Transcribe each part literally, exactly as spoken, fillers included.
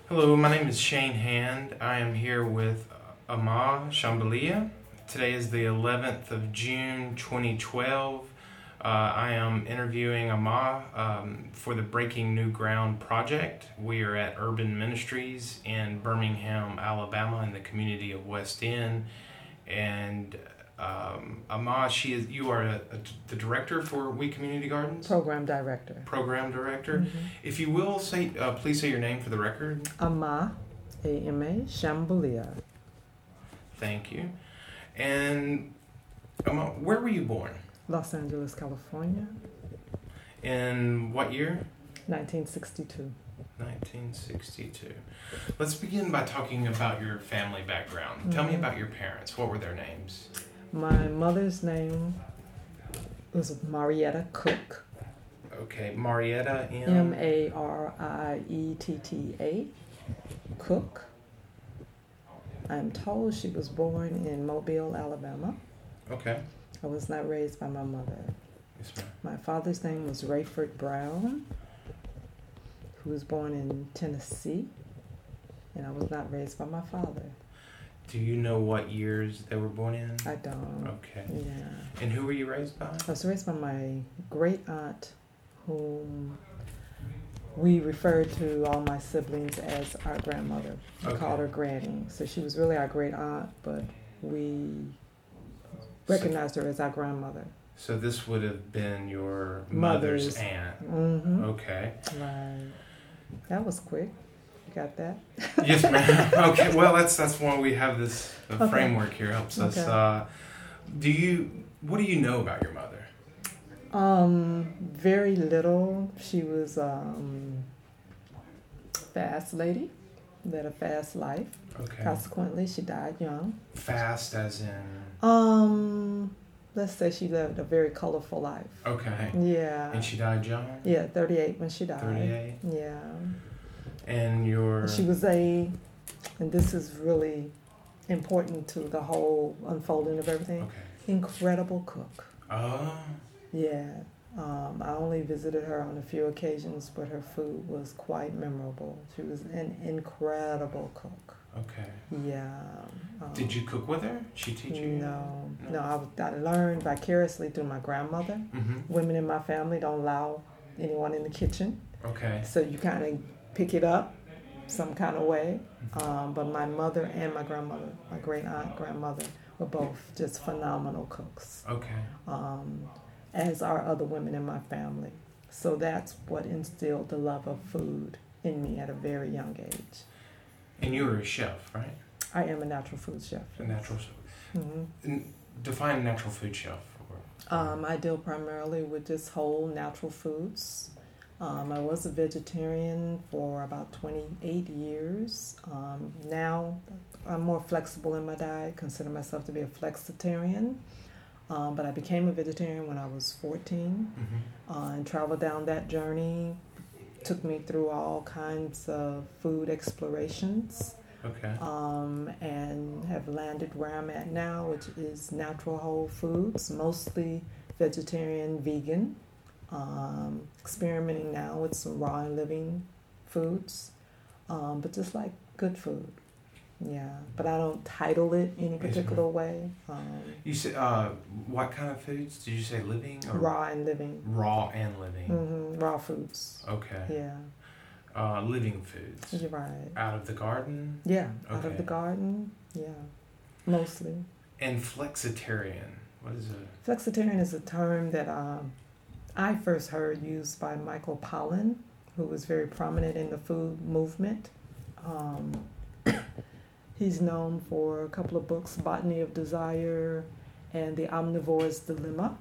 Hello, my name is Shane Hand. I am here with Ama Shambalia. Today is the eleventh of June, twenty twelve. Uh, I am interviewing Ama um, for the Breaking New Ground project. We are at Urban Ministries in Birmingham, Alabama, in the community of West End. And um, Ama, she is. You are a, a, the director for We Community Gardens. Program director. Program director. Mm-hmm. If you will say, uh, please say your name for the record. Ama, A M A, Shambalia. Thank you. And Ama, where were you born? Los Angeles, California. In what year? nineteen sixty-two. nineteen sixty-two. Let's begin by talking about your family background. Mm-hmm. Tell me about your parents. What were their names? My mother's name was Marietta Cook. Okay, Marietta M. M A R I E T T A. Cook. I'm told she was born in Mobile, Alabama. Okay. I was not raised by my mother. Yes, ma'am. My father's name was Rayford Brown, who was born in Tennessee, and I was not raised by my father. Do you know what years they were born in? I don't. Okay. Yeah. And who were you raised by? I was raised by my great aunt, whom we referred to all my siblings as our grandmother. We Okay. called her Granny. So she was really our great aunt, but we recognized her as our grandmother. So this would have been your Mother's. mother's aunt. Mm-hmm. Okay. Right. That was quick. You got that? Yes, ma'am. Okay. Well, that's that's why we have this the Okay. framework here helps us. Okay. Uh, do you what do you know about your mother? Um, very little. She was um fast lady, led a fast life. Okay. Consequently, she died young. Fast as in. Um, let's say she lived a very colorful life. Okay. Yeah. And she died young. Yeah, thirty-eight when she died. Thirty-eight. Yeah. And your. She was a, and this is really important to the whole unfolding of everything. Okay. Incredible cook. Oh. Yeah. Um, I only visited her on a few occasions, but her food was quite memorable. She was an incredible cook. Okay. Yeah. Um, Did you cook with her? She teach you? No. No. No, I, was- I learned vicariously through my grandmother. Mm-hmm. Women in my family don't allow anyone in the kitchen, Okay. so you kind of pick it up some kind of way. Um, but my mother and my grandmother, my great aunt, grandmother, were both just phenomenal cooks. Okay. Um, as are other women in my family. So that's what instilled the love of food in me at a very young age. And you were a chef, right? I am a natural food chef. A natural chef. Mm-hmm. N- Define a natural food chef. Or, Um, I deal primarily with just whole natural foods. Um, I was a vegetarian for about twenty-eight years. Um, now I'm more flexible in my diet, consider myself to be a flexitarian. Um, but I became a vegetarian when I was fourteen mm-hmm. uh, and traveled down that journey. Took me through all kinds of food explorations. Okay. Um, and have landed where I'm at now, which is natural whole foods, mostly vegetarian, vegan. Um, experimenting now with some raw and living foods, um, but just like good food. Yeah, but I don't title it any particular way. Um, You said uh, what kind of foods? Did you say living or raw and living. raw and living? Mm-hmm, raw foods. Okay. Yeah, Uh, living foods. you're right. Out of the garden. Yeah, out Okay. of the garden. Yeah, mostly. And flexitarian. What is it? Flexitarian is a term that um, I first heard used by Michael Pollan, who was very prominent in the food movement. Um, he's known for a couple of books, Botany of Desire and The Omnivore's Dilemma.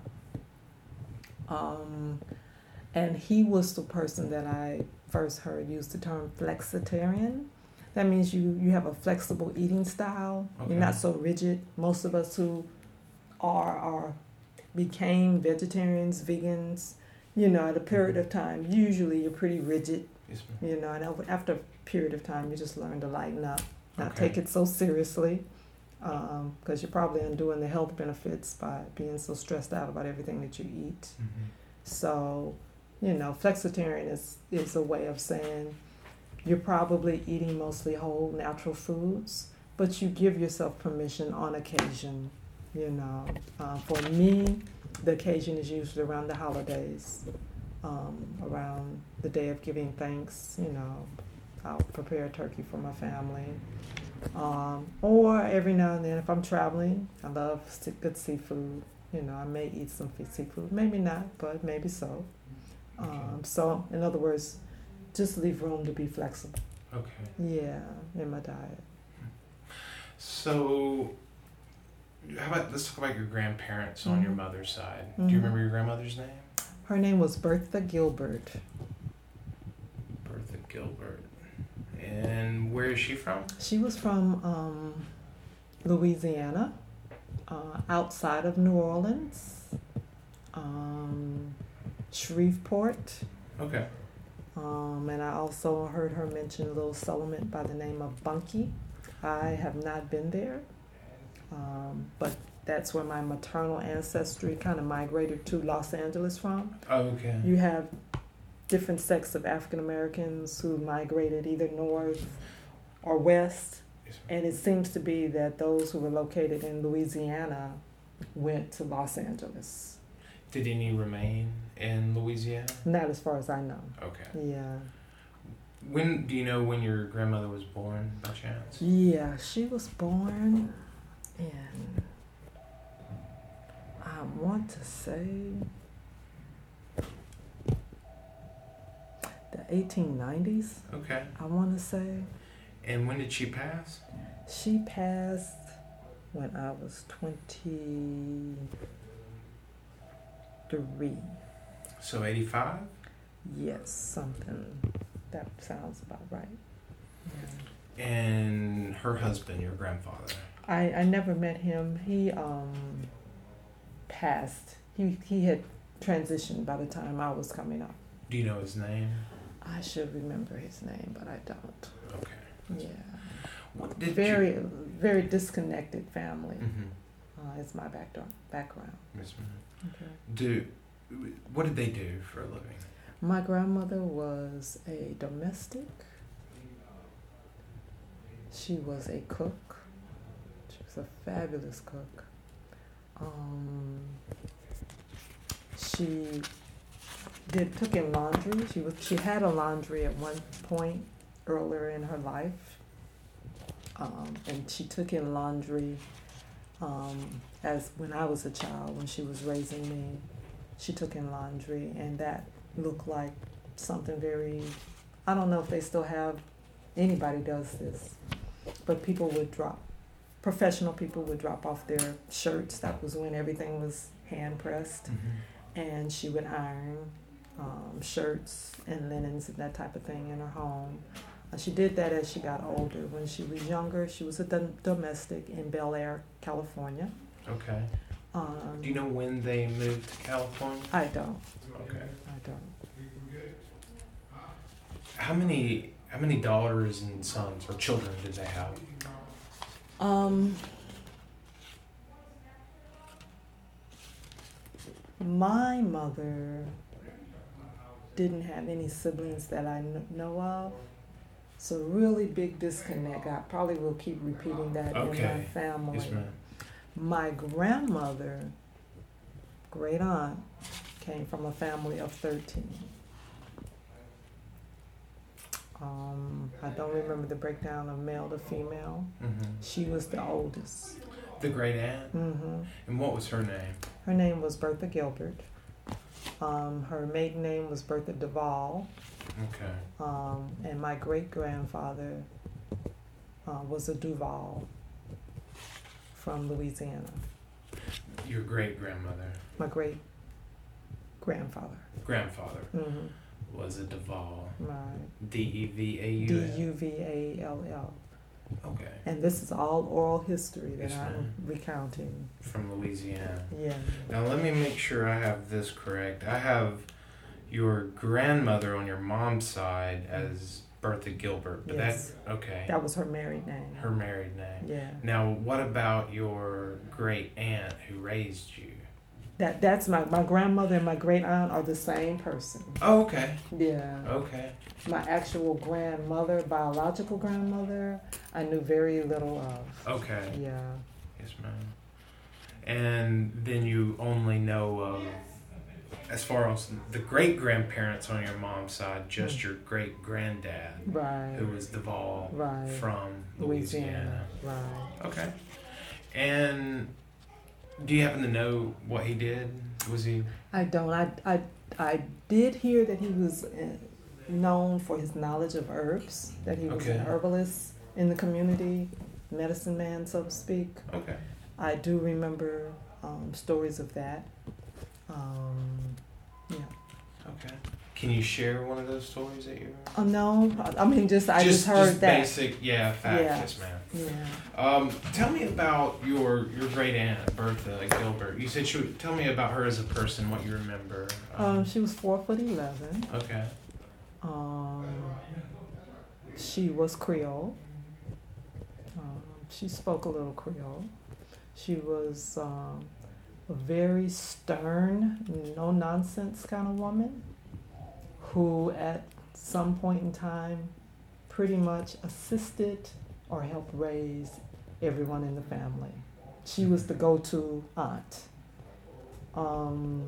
Um, and he was the person that I first heard use the term flexitarian. That means you, you have a flexible eating style. Okay. You're not so rigid. Most of us who are are became vegetarians, vegans, you know, at a period of time, usually you're pretty rigid, Yes, ma'am. you know, and over- after a period of time, you just learn to lighten up, not Okay. take it so seriously, because you're probably undoing the health benefits by being so stressed out about everything that you eat. Mm-hmm. So, you know, flexitarian is, is a way of saying you're probably eating mostly whole natural foods, but you give yourself permission on occasion. You know, uh, for me, the occasion is usually around the holidays, um, around the day of giving thanks. You know, I'll prepare a turkey for my family. Um, or every now and then, if I'm traveling, I love se- good seafood. You know, I may eat some fe- seafood, maybe not, but maybe so. Um, so, in other words, just leave room to be flexible. Okay. Yeah, in my diet. So, how about let's talk about your grandparents on Mhm. your mother's side. Mhm. Do you remember your grandmother's name? Her name was Bertha Gilbert. Bertha Gilbert. And where is she from? She was from um, Louisiana, uh, outside of New Orleans, um, Shreveport. Okay. Um, and I also heard her mention a little settlement by the name of Bunkie. I have not been there, um, but that's where my maternal ancestry kind of migrated to Los Angeles from. Oh, okay. You have different sects of African Americans who migrated either north or west, Yes, and it seems to be that those who were located in Louisiana went to Los Angeles. Did any remain in Louisiana? Not as far as I know. Okay. Yeah. When do you know when your grandmother was born, by chance? Yeah, she was born in, I want to say, the eighteen nineties, Okay. I want to say. And when did she pass? She passed when I was twenty-three. So eighty-five? Yes, something. That sounds about right. Yeah. And her husband, your grandfather. I, I never met him. He um passed. He he had transitioned by the time I was coming up. Do you know his name? I should remember his name, but I don't. Okay. Yeah. What did Very you... very disconnected family. Mm-hmm. Uh, is my background background. Yes, ma'am. Okay. Do what did they do for a living? My grandmother was a domestic. She was a cook. She was a fabulous cook. Um, she did took in laundry. She was she had a laundry at one point earlier in her life, um, and she took in laundry um, as when I was a child. When she was raising me, she took in laundry, and that looked like something very. I don't know if they still have. Anybody does this, but people would drop. Professional people would drop off their shirts. That was when everything was hand pressed. Mm-hmm. And she would iron um, shirts and linens and that type of thing in her home. Uh, she did that as she got older. When she was younger, she was a dom- domestic in Bel Air, California. Okay. Um, Do you know when they moved to California? I don't. Okay. I don't. How many how many daughters and sons or children did they have? Um, my mother didn't have any siblings that I kn- know of. So really big disconnect. I probably will keep repeating that in my Okay. family. Yes, ma'am. My grandmother, great aunt, came from a family of thirteen. Um, I don't remember the breakdown of male to female. Mm-hmm. She was the oldest. The great aunt. hmm And what was her name? Her name was Bertha Gilbert. Um, her maiden name was Bertha Duvall. Okay. Um, and my great grandfather uh, was a Duval from Louisiana. Your great grandmother, My great grandfather. grandfather hmm was a Duval. Right. D E V A U. D U V A L L. Okay. And this is all oral history that Yes, I'm ma'am. recounting. From Louisiana. Yeah. Now let me make sure I have this correct. I have your grandmother on your mom's side as Bertha Gilbert, but Yes. that's okay. That was her married name. Her married name. Yeah. Now, what about your great aunt who raised you? That that's my my grandmother and my great aunt are the same person. Oh, okay. Yeah. Okay. My actual grandmother, biological grandmother, I knew very little of. Okay. Yeah. Yes, ma'am. And then you only know of, as far as the great grandparents on your mom's side, just Mm. your great granddad, Right. who was Duval Right. from Louisiana. Louisiana. Right. Okay. And do you happen to know what he did? Was he? I don't. I I I did hear that he was uh, known for his knowledge of herbs. That he was Okay. an herbalist in the community, medicine man, so to speak. Okay. I do remember um, stories of that. Um, yeah. Okay. Can you share one of those stories that you remember? Oh no, I I mean just I just, heard just that. basic, yeah, facts, Yeah. yes, ma'am. Yeah. Um, tell me about your your great aunt Bertha Gilbert. You said she would tell me about her as a person, what you remember. Um, she was four foot eleven. Okay. Um, she was Creole. Um, she spoke a little Creole. She was um, a very stern, no nonsense kind of woman who, at some point in time, pretty much assisted or helped raise everyone in the family. She was the go to aunt. Um,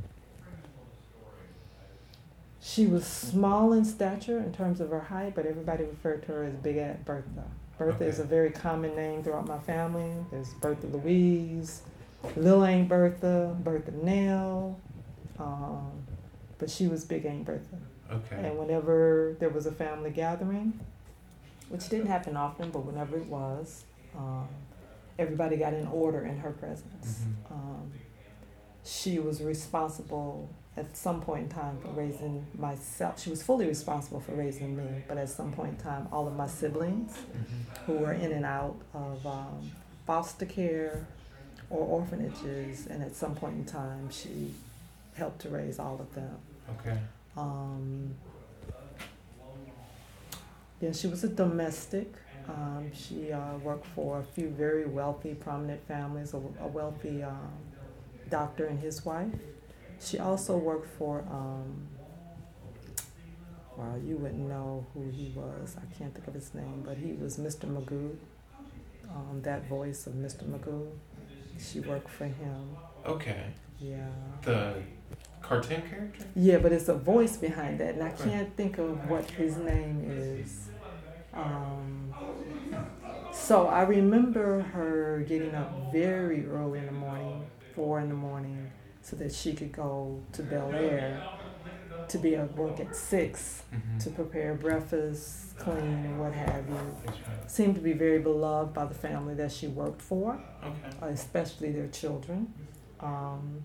She was small in stature in terms of her height, but everybody referred to her as Big Aunt Bertha. Bertha is a Okay. very common name throughout my family. There's Bertha Louise, Lil Aunt Bertha, Bertha Nell, um, but she was Big Aunt Bertha. Okay. And whenever there was a family gathering, which didn't happen often, but whenever it was, um, everybody got in order in her presence. Mhm. Um, she was responsible at some point in time for raising myself. She was fully responsible for raising me, but at some point in time, all of my siblings Mhm. who were in and out of um, foster care or orphanages, and at some point in time, she helped to raise all of them. Okay. Um, yeah, she was a domestic. Um, she uh, worked for a few very wealthy, prominent families, a, a wealthy um, doctor and his wife. She also worked for, um, well, you wouldn't know who he was. I can't think of his name, but he was Mister Magoo, um, that voice of Mister Magoo. She worked for him. Okay. Yeah. The cartoon character? Yeah, but it's a voice behind that, and I Right. can't think of what his name is. Um, so I remember her getting up very early in the morning, four in the morning, so that she could go to Bel Air to be at work at six Mm-hmm. to prepare breakfast, clean, and what have you. Seemed to be very beloved by the family that she worked for, Okay. especially their children. Um,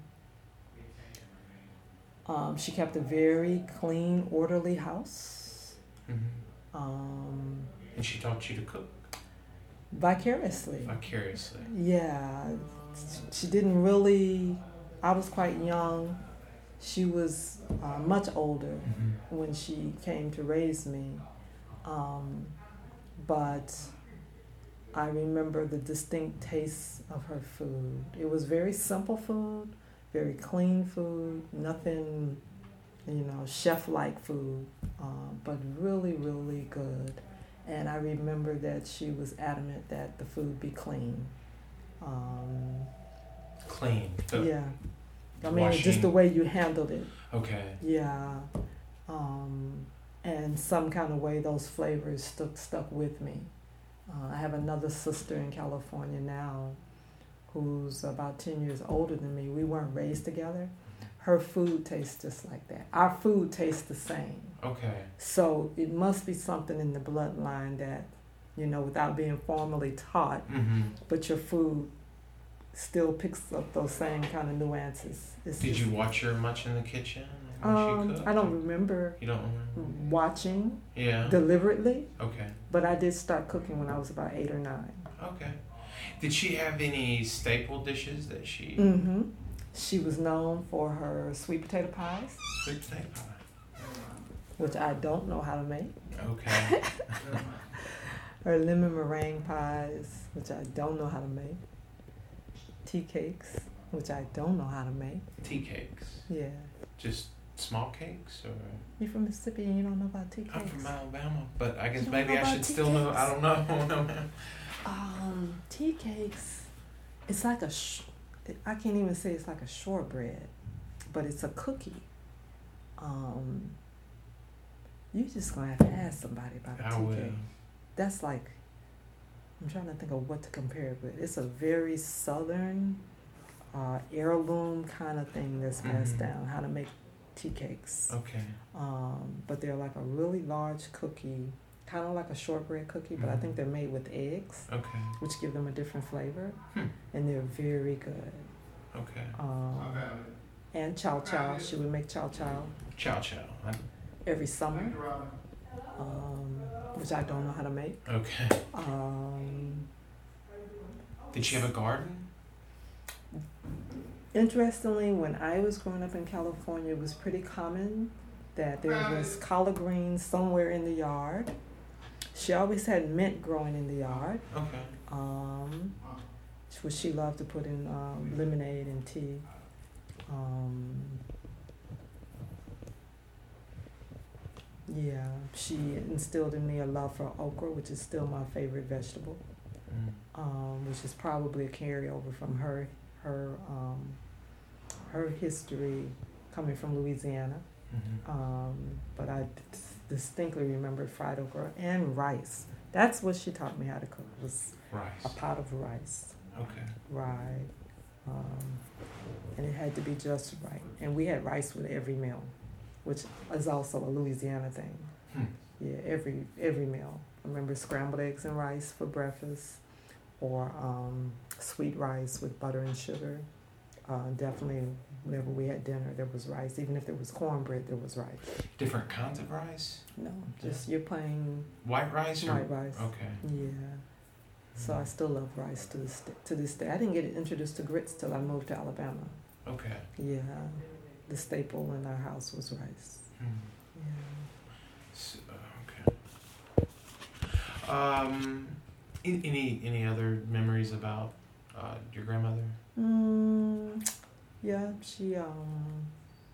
um, she kept a very clean, orderly house. Mm-hmm. Um, And she taught you to cook vicariously. vicariously. Yeah, she didn't really. I was quite young. She was uh, much older Mm-hmm. when she came to raise me. Um, but I remember the distinct taste of her food. It was very simple food, very clean food, nothing, you know, chef-like food, um, but really, really good. And I remember that she was adamant that the food be clean. Um, Clean. So- yeah. I mean, just Washing. the way you handled it. Okay. Yeah. Um, and some kind of way those flavors stuck stuck with me. Uh, I have another sister in California now who's about ten years older than me. We weren't raised together. Her food tastes just like that. Our food tastes the same. Okay. So it must be something in the bloodline that, you know, without being formally taught, Mm-hmm. but your food still picks up those same kind of nuances. It's Did just- you watch her much in the kitchen when she Um, cooked? I don't remember You don't remember? watching Yeah. deliberately, Okay. but I did start cooking when I was about eight or nine. Okay. Did she have any staple dishes that she Mm-hmm. She was known for her sweet potato pies, sweet potato pie? which I don't know how to make. Okay. Her lemon meringue pies, which I don't know how to make. Tea cakes. which I don't know how to make. Tea cakes. Yeah. Just small cakes, or? You're from Mississippi and you don't know about tea cakes? I'm from Alabama, but I guess You don't maybe know I about should tea still know. cakes? I don't know. No, no. Um, tea cakes, it's like a, sh- I can't even say it's like a shortbread, but it's a cookie. Um, you just gonna have to ask somebody about a I tea will. cake. That's like, I'm trying to think of what to compare it with. It's a very southern, uh, heirloom kind of thing that's passed Mhm. down, how to make tea cakes. Okay. Um, but they're like a really large cookie, kind of like a shortbread cookie, but I Mhm. think they're made with eggs, Okay. which give them a different flavor, Hmm. and they're very good. Okay. Um, and chow chow, she would make chow chow Chow chow. I- every summer, um, which I don't know how to make. Okay. Um, Did she have a garden? interestingly, when I was growing up in California, it was pretty common that there was collard greens somewhere in the yard. She always had mint growing in the yard, Okay. um, which she loved to put in um, lemonade and tea. Um, yeah, she instilled in me a love for okra, which is still my favorite vegetable, Mm. um, which is probably a carryover from her her um, her history coming from Louisiana. Mhm. Um, but I d- distinctly remember fried okra and rice. That's what she taught me how to cook, was a Rice. pot of rice. Okay. Right. Um, and it had to be just right. And we had rice with every meal, which is also a Louisiana thing. Hmm. Yeah, every every meal. I remember scrambled eggs and rice for breakfast, or um, sweet rice with butter and sugar. Uh, definitely, whenever we had dinner, there was rice. Even if there was cornbread, there was rice. Different kinds of rice? No, just you're plain White rice or? white rice. Okay. Yeah. So I still love rice to this to this day. I didn't get introduced to grits till I moved to Alabama. Okay. Yeah, the staple in our house was rice. Hmm. Yeah. So, okay. Um, a- any any other memories about uh, your grandmother? Mm, yeah, she um.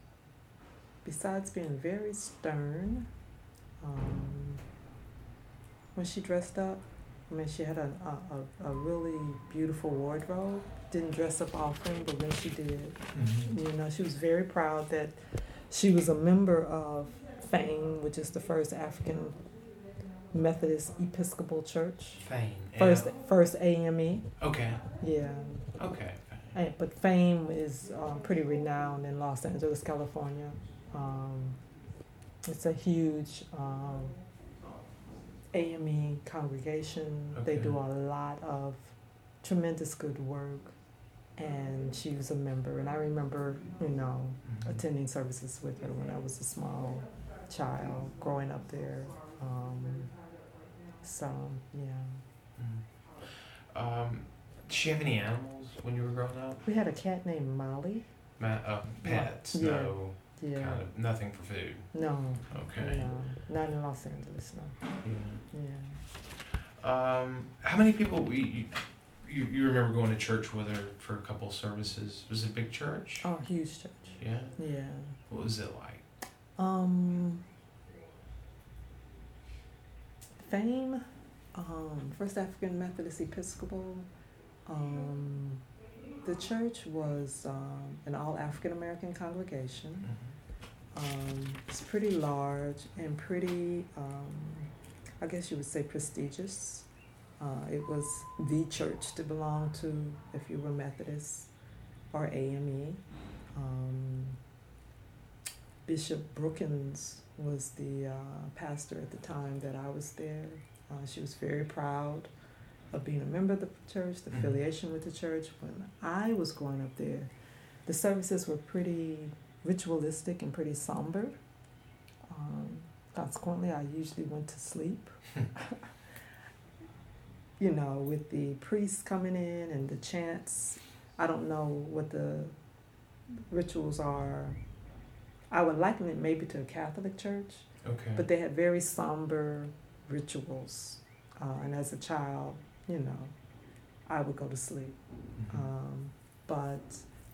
Besides being very stern, um, when she dressed up, I mean, she had a a, a, a really beautiful wardrobe. Didn't dress up often, but when she did, Mm-hmm. you know, she was very proud that she was a member of FAME, which is the first African Methodist Episcopal Church. Fame. First, L. first A M E. Okay. Yeah. Okay. And, but FAME is um, pretty renowned in Los Angeles, California. Um, it's a huge um, A M E congregation. They Okay. do a lot of tremendous good work. And she was a member. And I remember, you know, Mhm. attending services with her when I was a small child, growing up there. Um, so, yeah. Mhm. Um, did she have any animals when you were growing up? We had a cat named Molly. Ma- uh, pets? Yeah. No. Yeah. Kind of nothing for food. No. Okay. No. Not in Los Angeles, no. Yeah. Yeah. Um, how many people you, you you remember going to church with her for a couple services? Was it a big church? Oh, huge church. Yeah. Yeah. What was it like? Um, FAME, um, First African Methodist Episcopal. Um, the church was um, an all African American congregation. Mhm. Um, it's pretty large and pretty, um, I guess you would say, prestigious. Uh, it was the church to belong to if you were Methodist or A M E. Um, Bishop Brookins was the uh, pastor at the time that I was there. Uh, she was very proud of being a member of the church, the Mhm. affiliation with the church. When I was growing up there, the services were pretty ritualistic and pretty somber. Um, consequently, I usually went to sleep. You know, with the priests coming in and the chants. I don't know what the rituals are. I would liken it maybe to a Catholic church, Okay. but they had very somber rituals. Uh, and as a child, you know, I would go to sleep. Mhm. Um, but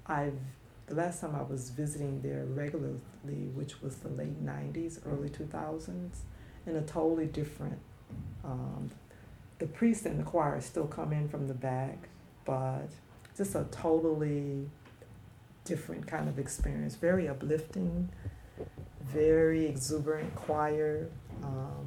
I've the last time I was visiting there regularly, which was the late nineties, early two thousands, in a totally different. Um, the priest and the choir still come in from the back, but just a totally different kind of experience. Very uplifting, very exuberant choir. Um,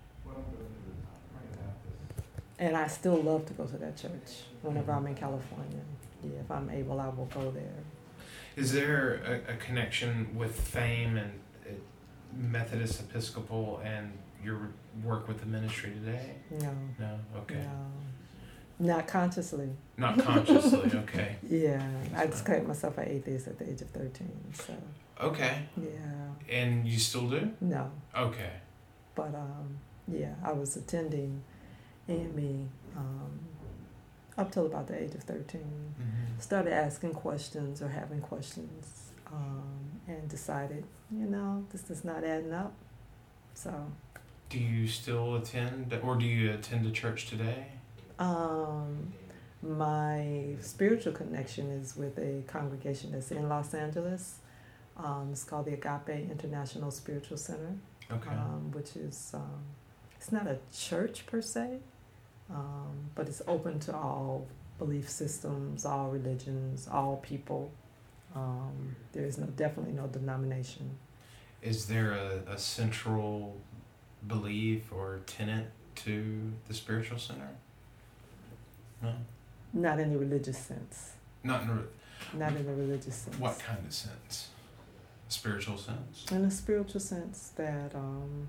and I still love to go to that church whenever I'm in California. Yeah, if I'm able, I will go there. Is there a, a connection with FAME and uh, Methodist Episcopal and your work with the ministry today? No. No? Okay. No. Not consciously. Not consciously, okay. Yeah, I declared myself an atheist at the age of thirteen, so. Okay. Yeah. And you still do? No. Okay. But, um, yeah, I was attending A M E um, up till about the age of thirteen. Mm-hmm. Started asking questions or having questions um, and decided, you know, this is not adding up. So. Do you still attend, or do you attend a church today? Um, my spiritual connection is with a congregation that's in Los Angeles. Um, it's called the Agape International Spiritual Center. Okay. Um, which is, um, it's not a church per se, um, but it's open to all belief systems, all religions, all people. Um, there is no definitely no denomination. Is there a, a central belief or tenet to the spiritual center? No? Not in the religious sense. Not in a, Not in the religious sense. what kind of sense? Spiritual sense? In a spiritual sense that, um,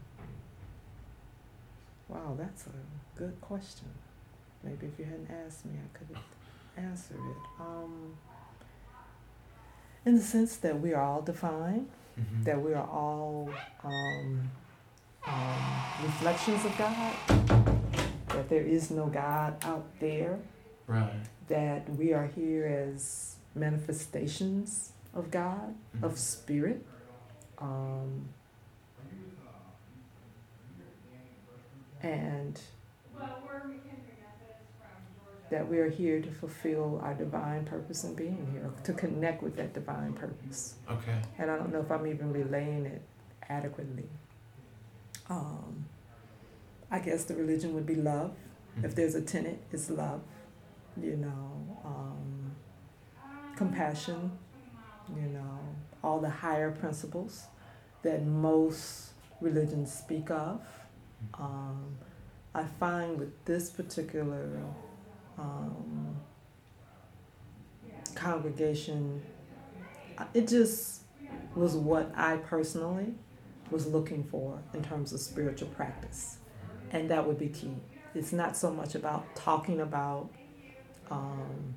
wow, that's a good question. Maybe if you hadn't asked me, I could have answered it. Um, in the sense that we are all divine, Mm-hmm. that we are all um, um, reflections of God, that there is no God out there, Right. that we are here as manifestations of God, Mm-hmm. of spirit. Um, and that we are here to fulfill our divine purpose in being here, to connect with that divine purpose. Okay. And I don't know if I'm even relaying it adequately. Um, I guess the religion would be love. Mm-hmm. If there's a tenet, it's love. You know, um, compassion, you know, all the higher principles that most religions speak of. Um, I find with this particular um, congregation, it just was what I personally was looking for in terms of spiritual practice. And that would be key. It's not so much about talking about um,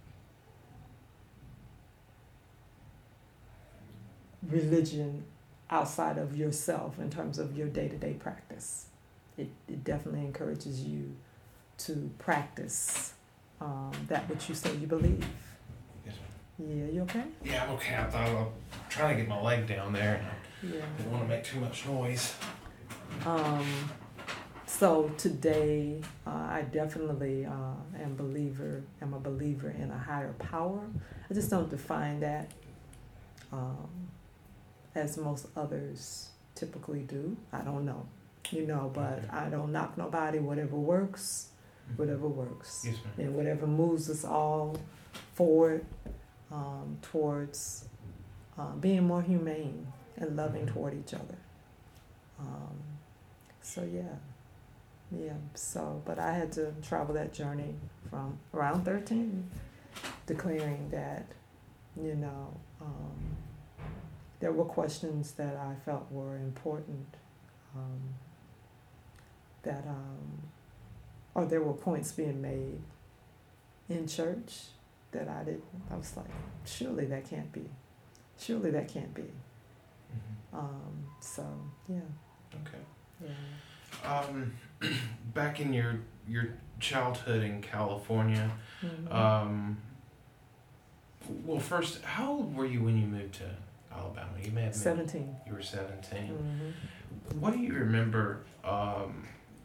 religion outside of yourself in terms of your day-to-day practice. It, it definitely encourages you to practice um, that which you say you believe. Yes, ma'am. Yeah, you okay? Yeah, I'm okay. I thought I'm trying to get my leg down there, and I Yeah. didn't want to make too much noise. Um, so today, uh, I definitely uh, am believer. am a believer in a higher power. I just don't define that um, as most others typically do. I don't know, you know, but Okay. I don't knock nobody. Whatever works, whatever works, Yes, ma'am. and whatever moves us all forward um, towards uh, being more humane and loving toward each other. Um, so yeah, yeah. So, but I had to travel that journey from around thirteen, declaring that, you know, um, there were questions that I felt were important. Um, that, um, or there were points being made in church that I didn't. I was like, surely that can't be. Surely that can't be. Mm-hmm. Um, so yeah. Okay. Yeah. Um, back in your your childhood in California, Mhm. um, well, first, how old were you when you moved to Alabama? You may have moved, Seventeen. you were seventeen. Mm-hmm. What do you remember um,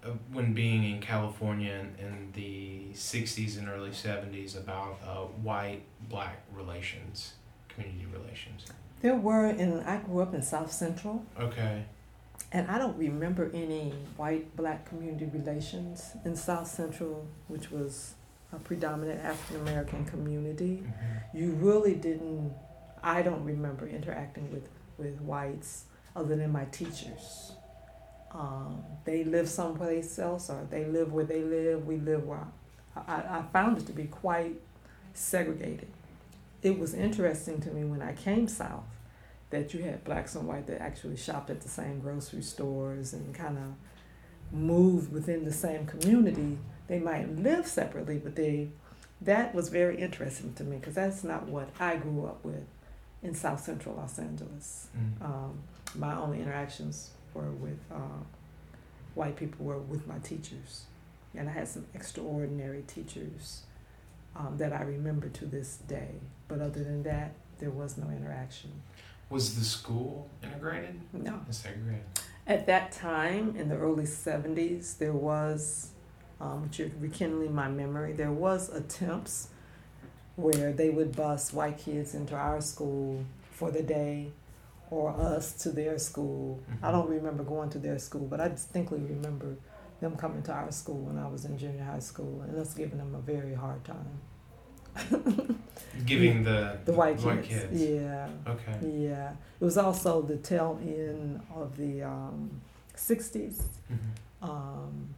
uh, when being in California in, in the sixties and early seventies about uh, white-black relations, community relations? There were, and I grew up in South Central, Okay. and I don't remember any white-black community relations in South Central, which was a predominant African American community. Mm-hmm. You really didn't, I don't remember interacting with, with whites other than my teachers. Um, they live someplace else, or they live where they live, we live where I, I, I found it to be quite segregated. It was interesting to me when I came south that you had blacks and white that actually shopped at the same grocery stores and kind of moved within the same community. They might live separately, but they, that was very interesting to me because that's not what I grew up with in South Central Los Angeles. Mm. Um, my only interactions were with uh, white people were with my teachers, and I had some extraordinary teachers um, that I remember to this day. But other than that, there was no interaction. Was the school integrated? No. Segregated. At that time, in the early seventies, there was, um, which you're rekindling my memory, there was attempts where they would bus white kids into our school for the day or us to their school. Mm-hmm. I don't remember going to their school, but I distinctly remember them coming to our school when I was in junior high school and us giving them a very hard time. Giving the, the white, white kids. kids. Yeah. Okay. Yeah. It was also the tail end of the um, sixties. Mm-hmm. Um,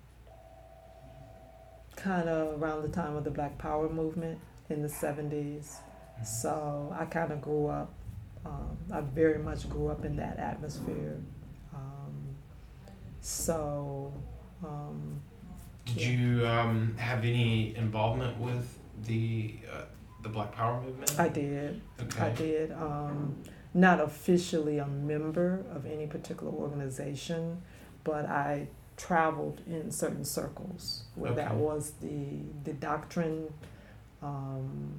kind of around the time of the Black Power movement in the seventies. Mm-hmm. So I kind of grew up, um, I very much grew up in that atmosphere. Um, so, um, Did yeah. you um, have any involvement with the uh, the Black Power movement? I did. Okay. I did. Um, not officially a member of any particular organization, but I traveled in certain circles where Okay. that was the the doctrine, um,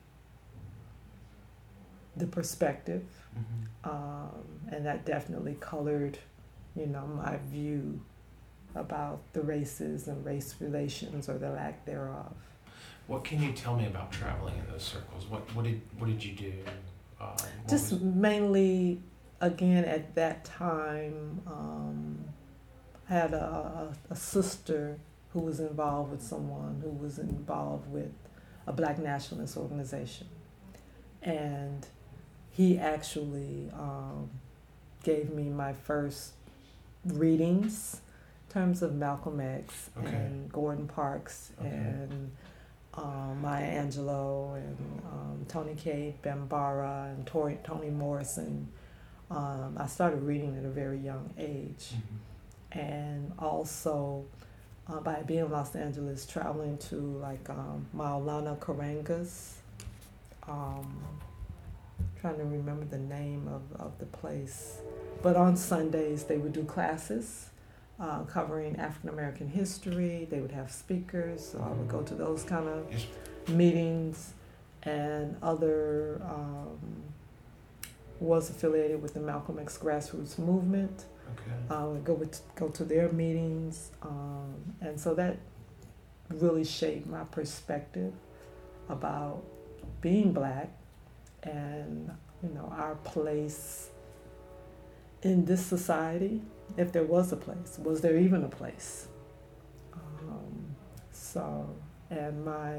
the perspective, Mm-hmm. um, and that definitely colored, you know, my view about the races and race relations or the lack thereof. What can you tell me about traveling in those circles? What what did what did you do? Um, what Just was- mainly, again, at that time, um, I had a, a, a sister who was involved with someone who was involved with a black nationalist organization. And he actually um, gave me my first readings in terms of Malcolm X Okay. and Gordon Parks Okay. and um, Maya Angelou and um, Tony K. Bambara and Tori, Toni Morrison. Um, I started reading at a very young age. Mhm. And also, uh, by being in Los Angeles, traveling to like um, Maulana Karanga's, um, trying to remember the name of, of the place. But on Sundays, they would do classes uh, covering African American history. They would have speakers, so I would go to those kind of Yes. meetings. And other um, was affiliated with the Malcolm X grassroots movement. Okay. I would go with, go to their meetings, um, and so that really shaped my perspective about being black and, you know, our place in this society, if there was a place. Was there even a place? Um, so, and my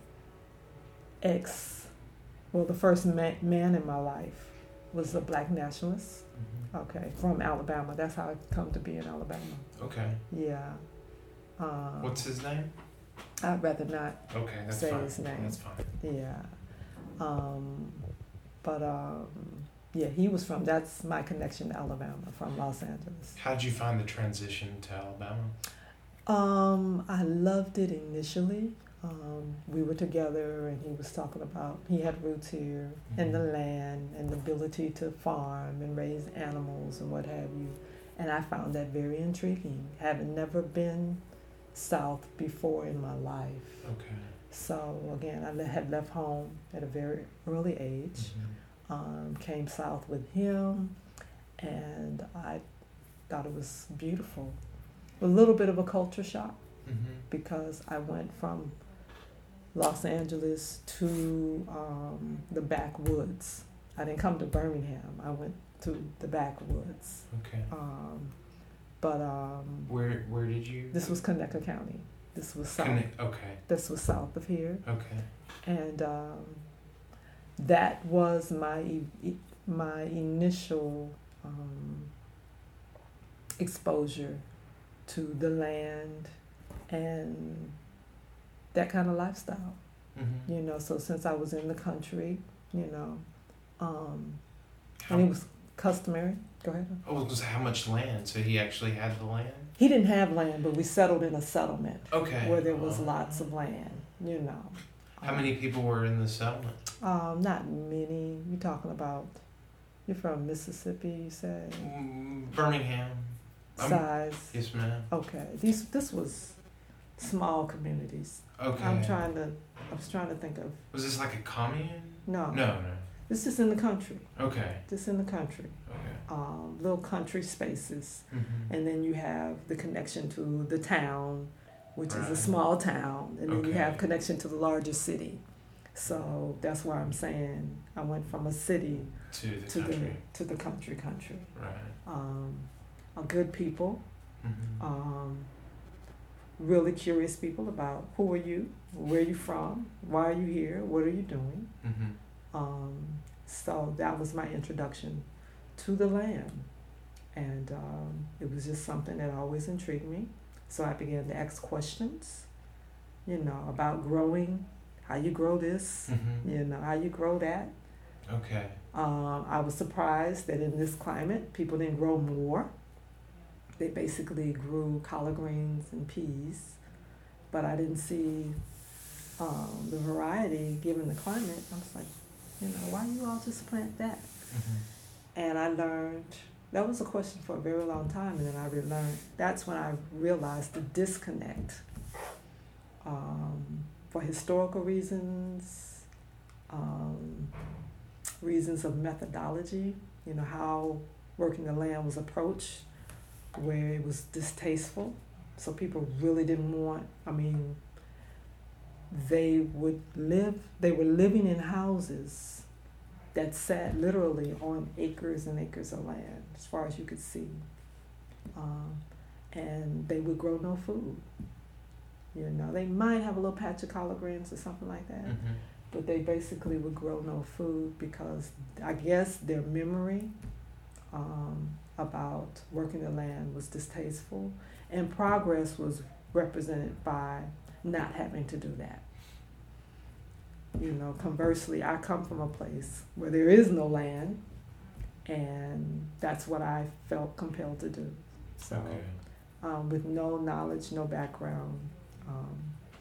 ex, well, the first ma- man in my life was a black nationalist. Mhm. Okay, from Alabama. That's how I come to be in Alabama. Okay. Yeah. Um, What's his name? I'd rather not. Okay, that's say fine. his name. That's fine. Yeah. Um, but um, yeah, he was from. That's my connection to Alabama, from Los Angeles. How'd you find the transition to Alabama? Um, I loved it initially. Um, we were together, and he was talking about he had roots here and the Mhm. land and the ability to farm and raise animals and what have you. And I found that very intriguing, having never been south before in my life. Okay. So again, I le- had left home at a very early age, Mhm. um, came south with him, and I thought it was beautiful. a little bit of a culture shock Mm-hmm. because I went from Los Angeles to um, the backwoods. I didn't come to Birmingham. I went to the backwoods. Okay. Um, but um, Where where did you? this was Conecuh County. This was south. Connect. Okay. This was south of here, Okay. and um, that was my e- my initial um, exposure to the land and that kind of lifestyle. Mm-hmm. You know, so since I was in the country, you know, um, How, and it was customary. Go ahead. I was gonna say how much land? So he actually had the land. He didn't have land, but we settled in a settlement Okay. where there was Uh, lots of land. You know. How many people were in the settlement? Um, not many. You're talking about. You're from Mississippi, you say. Mm, Birmingham. I'm- Size. Yes, ma'am. Okay. These. This was small communities. Okay. I'm trying to. I was trying to think of. Was this like a commune? No. No, no. This is in the country. Okay. Just in the country. Okay. Um, little country spaces. Mm-hmm. And then you have the connection to the town, which is a Right. small town, and then you Okay. have connection to the larger city. So that's why I'm saying I went from a city To the to country. the to the country country. Right. Um, a good people, Mm-hmm. um, really curious people about who are you, where are you from, why are you here, what are you doing. Mm-hmm. Um, so that was my introduction to the land. And um, it was just something that always intrigued me. So I began to ask questions, you know, about growing, how you grow this, Mm-hmm. you know, how you grow that. Okay. Um, I was surprised that in this climate, people didn't grow more. They basically grew collard greens and peas, but I didn't see um, the variety given the climate. I was like, you know, why you all just plant that? Mm-hmm. And I learned, that was a question for a very long time, and then I relearned, that's when I realized the disconnect um, for historical reasons, um, reasons of methodology, you know, how working the land was approached, where it was distasteful. So people really didn't want, I mean, they would live, they were living in houses that sat literally on acres and acres of land, as far as you could see. Um, and they would grow no food. You know, they might have a little patch of collard greens or something like that, Mm-hmm. but they basically would grow no food because I guess their memory um, about working the land was distasteful, and progress was represented by not having to do that. You know, conversely, I come from a place where there is no land, and that's what I felt compelled to do. So, Okay. um, with no knowledge, no background, um,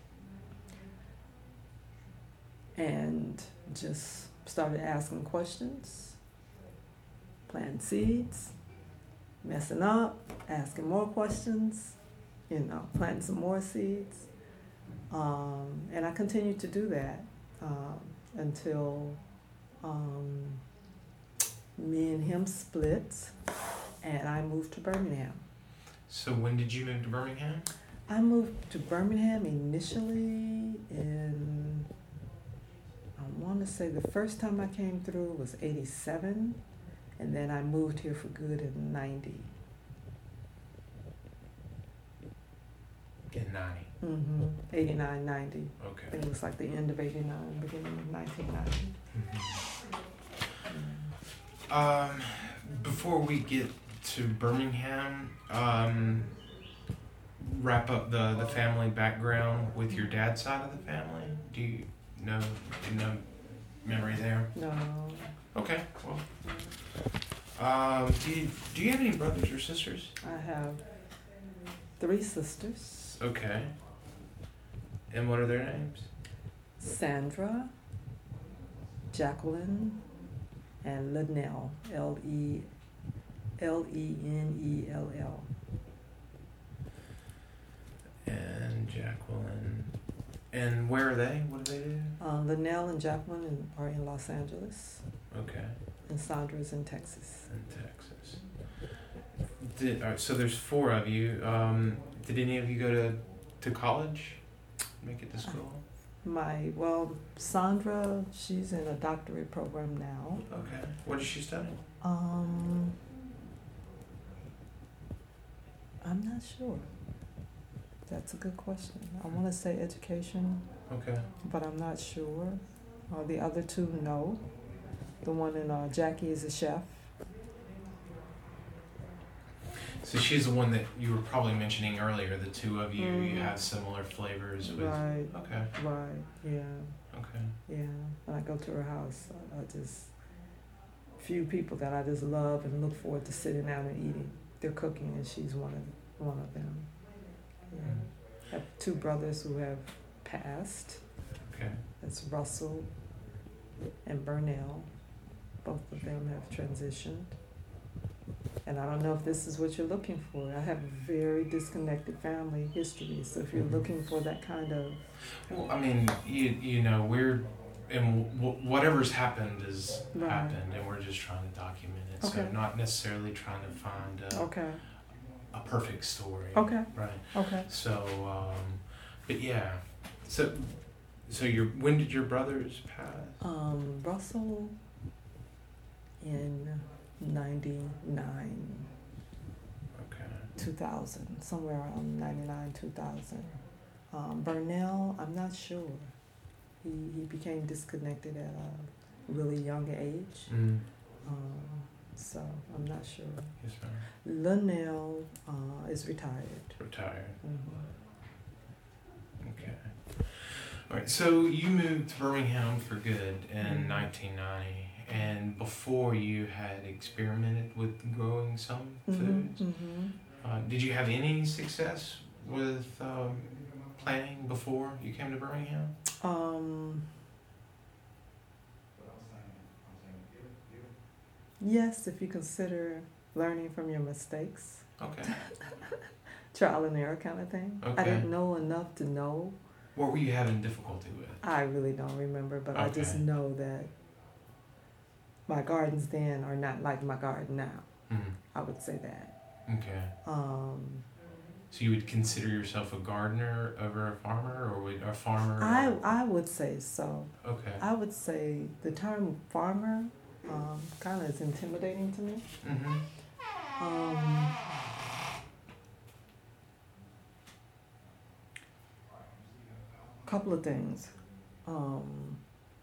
and just started asking questions, planting seeds, messing up, asking more questions, you know, planting some more seeds. Um, and I continued to do that um, until um, me and him split, and I moved to Birmingham. So when did you move to Birmingham? I moved to Birmingham initially in, I want to say the first time I came through was eighty-seven, and then I moved here for good in ninety. In ninety. Mm-hmm. eighty-nine, ninety. I Okay. think it was like the end of eighty-nine, beginning of nineteen ninety. Mm-hmm. Um, before we get to Birmingham, um, wrap up the, the family background with your dad's side of the family. Do you know no memory there? No. Okay, well. Um, do you, do you have any brothers or sisters? I have three sisters. Okay. And what are their names? Sandra, Jacqueline, and Linnell. L E L E N E L L. And Jacqueline. And where are they? What do they do? Uh, Linnell and Jacqueline in, are in Los Angeles, Okay. and Sandra is in Texas. In Texas. did, all right, so there's four of you. Um, did any of you go to, to college? Make it to school? My, well, Sandra, she's in a doctorate program now. Okay. What is she studying? Um, I'm not sure. That's a good question. I want to say education, Okay. but I'm not sure. Uh, the other two, no. The one in uh, Jackie is a chef. So she's the one that you were probably mentioning earlier. The two of you, Mhm. you have similar flavors with. Right. Okay. Right. Yeah. Okay. Yeah. When I go to her house, I, I just few people that I just love and look forward to sitting down and eating. They're cooking, and she's one of one of them. Yeah. Mm. I have two brothers who have passed. Okay. That's Russell and Burnell. Both of them have transitioned. And I don't know if this is what you're looking for. I have a very disconnected family history. So if you're Mhm. looking for that kind of... Well, I mean, you you know, we're and w- whatever's happened has Right. happened, and we're just trying to document it. So Okay. not necessarily trying to find a, Okay. a perfect story. Okay. Right. Okay. So, um, but yeah. So, so your when did your brothers pass? Um, Russell in ninety-nine, Okay. two thousand, somewhere around ninety-nine, two thousand. Um, Burnell, I'm not sure. He, he became disconnected at a really young age. Mm. Um, so I'm not sure. Yes, ma'am. Linnell uh, is retired. Retired. Mm-hmm. Okay. All right. So you moved to Birmingham for good in Mhm. nineteen ninety, and before you had experimented with growing some Mm-hmm. foods. Mm-hmm. Uh, did you have any success with um, planting before you came to Birmingham? Um, yes, if you consider learning from your mistakes, Okay. trial and error kind of thing. I Okay. didn't know enough to know. What were you having difficulty with? I really don't remember, but I just Okay. know that my gardens then are not like my garden now. Mm. I would say that. Okay. Um, So you would consider yourself a gardener over a farmer, or would a farmer? I or- I would say so. Okay. I would say the term farmer um, kind of is intimidating to me. Mm-hmm. Um, couple of things. Um,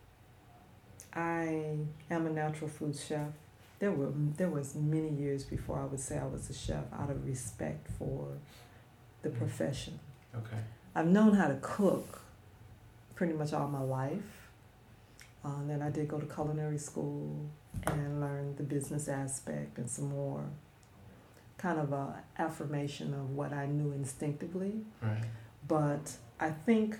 I am a natural food chef. There were there was many years before I would say I was a chef out of respect for the Mm. profession. Okay. I've known how to cook pretty much all my life. Uh, and then I did go to culinary school and learn the business aspect and some more kind of a affirmation of what I knew instinctively. Right. But I think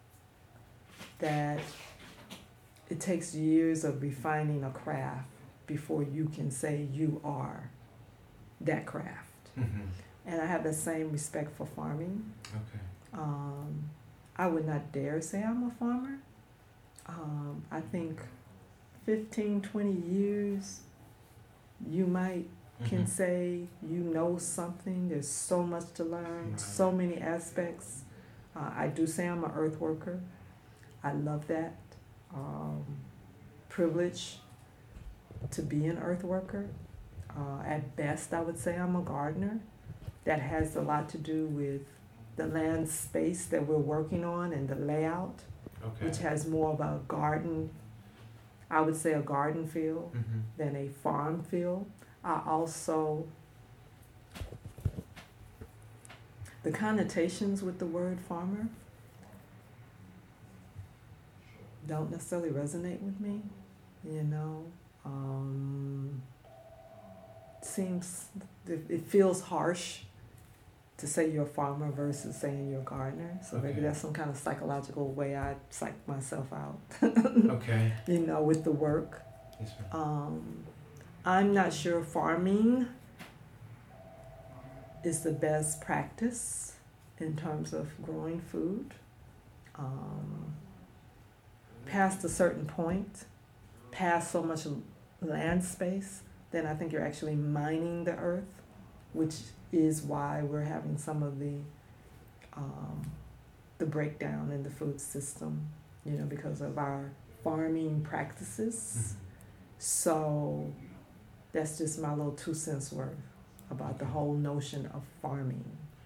that it takes years of refining a craft before you can say you are that craft. Mm-hmm. And I have the same respect for farming. Okay. Um, I would not dare say I'm a farmer. Um, I think fifteen, twenty years, you might can Mhm. say you know something. There's so much to learn, Right. so many aspects. Uh, I do say I'm an earth worker. I love that. Um, privilege to be an earth worker. Uh, at best, I would say I'm a gardener. That has a lot to do with the land space that we're working on and the layout, Okay. which has more of a garden, I would say a garden feel Mm-hmm. than a farm feel. I also, the connotations with the word farmer don't necessarily resonate with me, you know. Um, seems, it, it feels harsh to say you're a farmer versus saying you're a gardener. So maybe Okay. that's some kind of psychological way I psych myself out, Okay. you know, with the work. Yes, ma'am. Um, I'm not sure farming is the best practice in terms of growing food. Um, past a certain point, past so much land space, then I think you're actually mining the earth which is why we're having some of the um, the breakdown in the food system, you know, because of our farming practices. Mm-hmm. So that's just my little two cents worth about the whole notion of farming.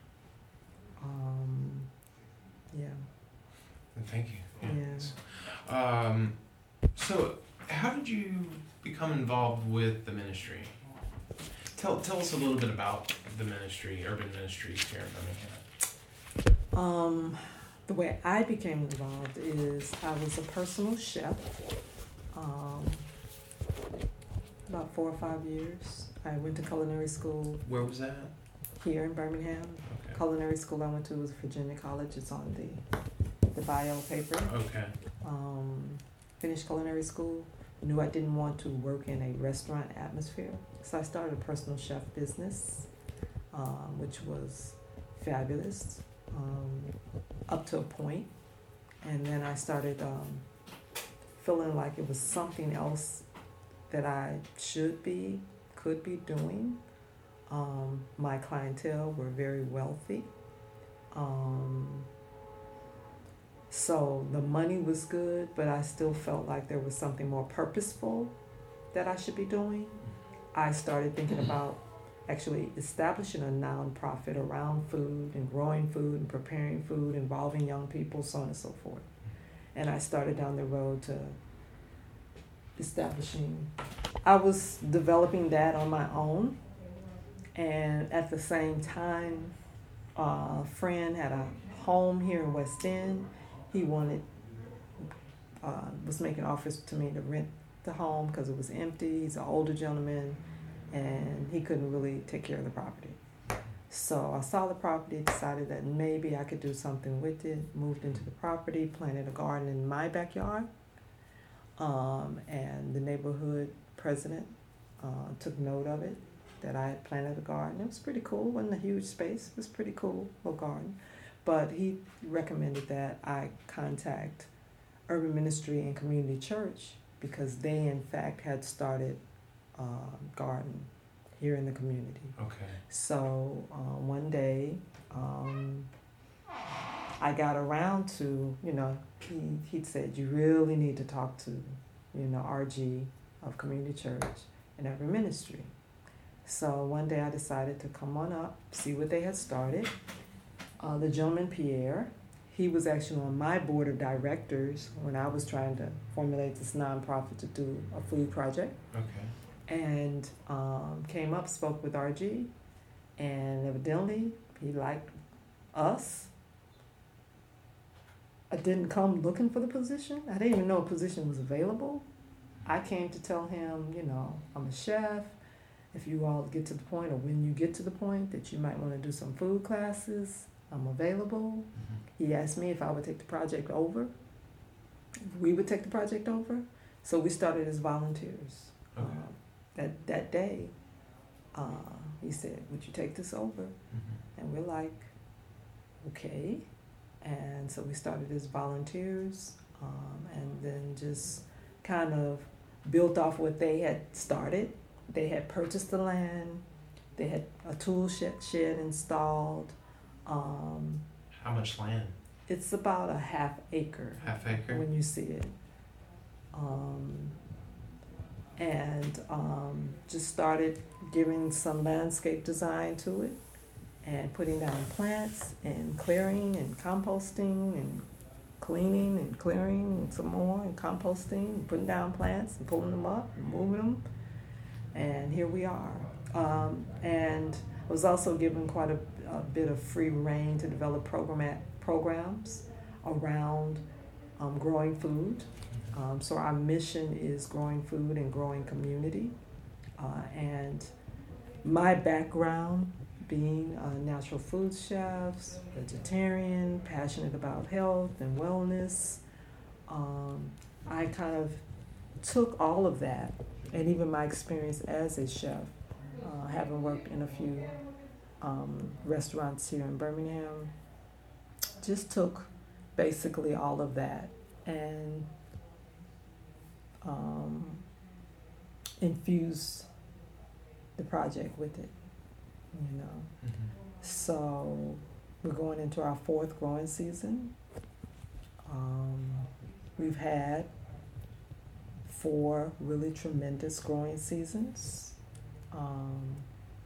Um, yeah. Thank you. Yes. Yeah. Um, so, how did you become involved with the ministry? Tell tell us a little bit about the ministry, Urban Ministries here in Birmingham. Um, the way I became involved is I was a personal chef. Um, about four or five years. I went to culinary school. Where was that? Here in Birmingham. Okay. Culinary school I went to was Virginia College. It's on the the bio paper. Okay. Um, finished culinary school. Knew I didn't want to work in a restaurant atmosphere, so I started a personal chef business, um, which was fabulous um, up to a point, and then I started um, feeling like it was something else that I should be, could be doing. Um, my clientele were very wealthy. Um, so the money was good, but I still felt like there was something more purposeful that I should be doing. I started thinking about actually establishing a nonprofit around food and growing food and preparing food, involving young people, so on and so forth. And I started down the road to establishing, I was developing that on my own. And at the same time, a friend had a home here in West End. He wanted, uh, was making offers to me to rent the home because it was empty. He's an older gentleman, and he couldn't really take care of the property. So I saw the property, decided that maybe I could do something with it, moved into the property, planted a garden in my backyard. Um, and the neighborhood president uh, took note of it, that I had planted a garden. It was pretty cool. It wasn't a huge space. It was pretty cool, little garden. But he recommended that I contact Urban Ministry and Community Church because they, in fact, had started a uh, garden here in the community. Okay. So uh, one day, um, I got around to, you know, he he said, you really need to talk to, you know, R G of Community Church and Urban Ministry. So one day I decided to come on up, see what they had started. Uh, the gentleman, Pierre, he was actually on my board of directors when I was trying to formulate this nonprofit to do a food project. Okay. And um, came up, spoke with R G, and evidently he liked us. I didn't come looking for the position. I didn't even know a position was available. I came to tell him, you know, I'm a chef. If you all get to the point, or when you get to the point that you might want to do some food classes, I'm available. Mm-hmm. He asked me if I would take the project over. We would take the project over. So we started as volunteers. Okay. Uh, that that day, uh, he said, would you take this over? Mm-hmm. And we're like, okay. And so we started as volunteers, um, and then just kind of built off what they had started. They had purchased the land. They had a tool shed, shed installed. Um, How much land? It's about a half acre. Half acre? When you see it. Um, and um, just started giving some landscape design to it and putting down plants and clearing and composting and cleaning and clearing and some more and composting and putting down plants and pulling them up and moving them. And here we are. Um, and I was also given quite a, a bit of free reign to develop program programs around um, growing food. Um, so our mission is growing food and growing community. Uh, and my background being a natural food chef, vegetarian, passionate about health and wellness, um, I kind of took all of that, and even my experience as a chef, uh, having worked in a few um, restaurants here in Birmingham, just took basically all of that and um, infused the project with it. you know. Mm-hmm. So we're going into our fourth growing season. Um, we've had four really tremendous growing seasons. Um,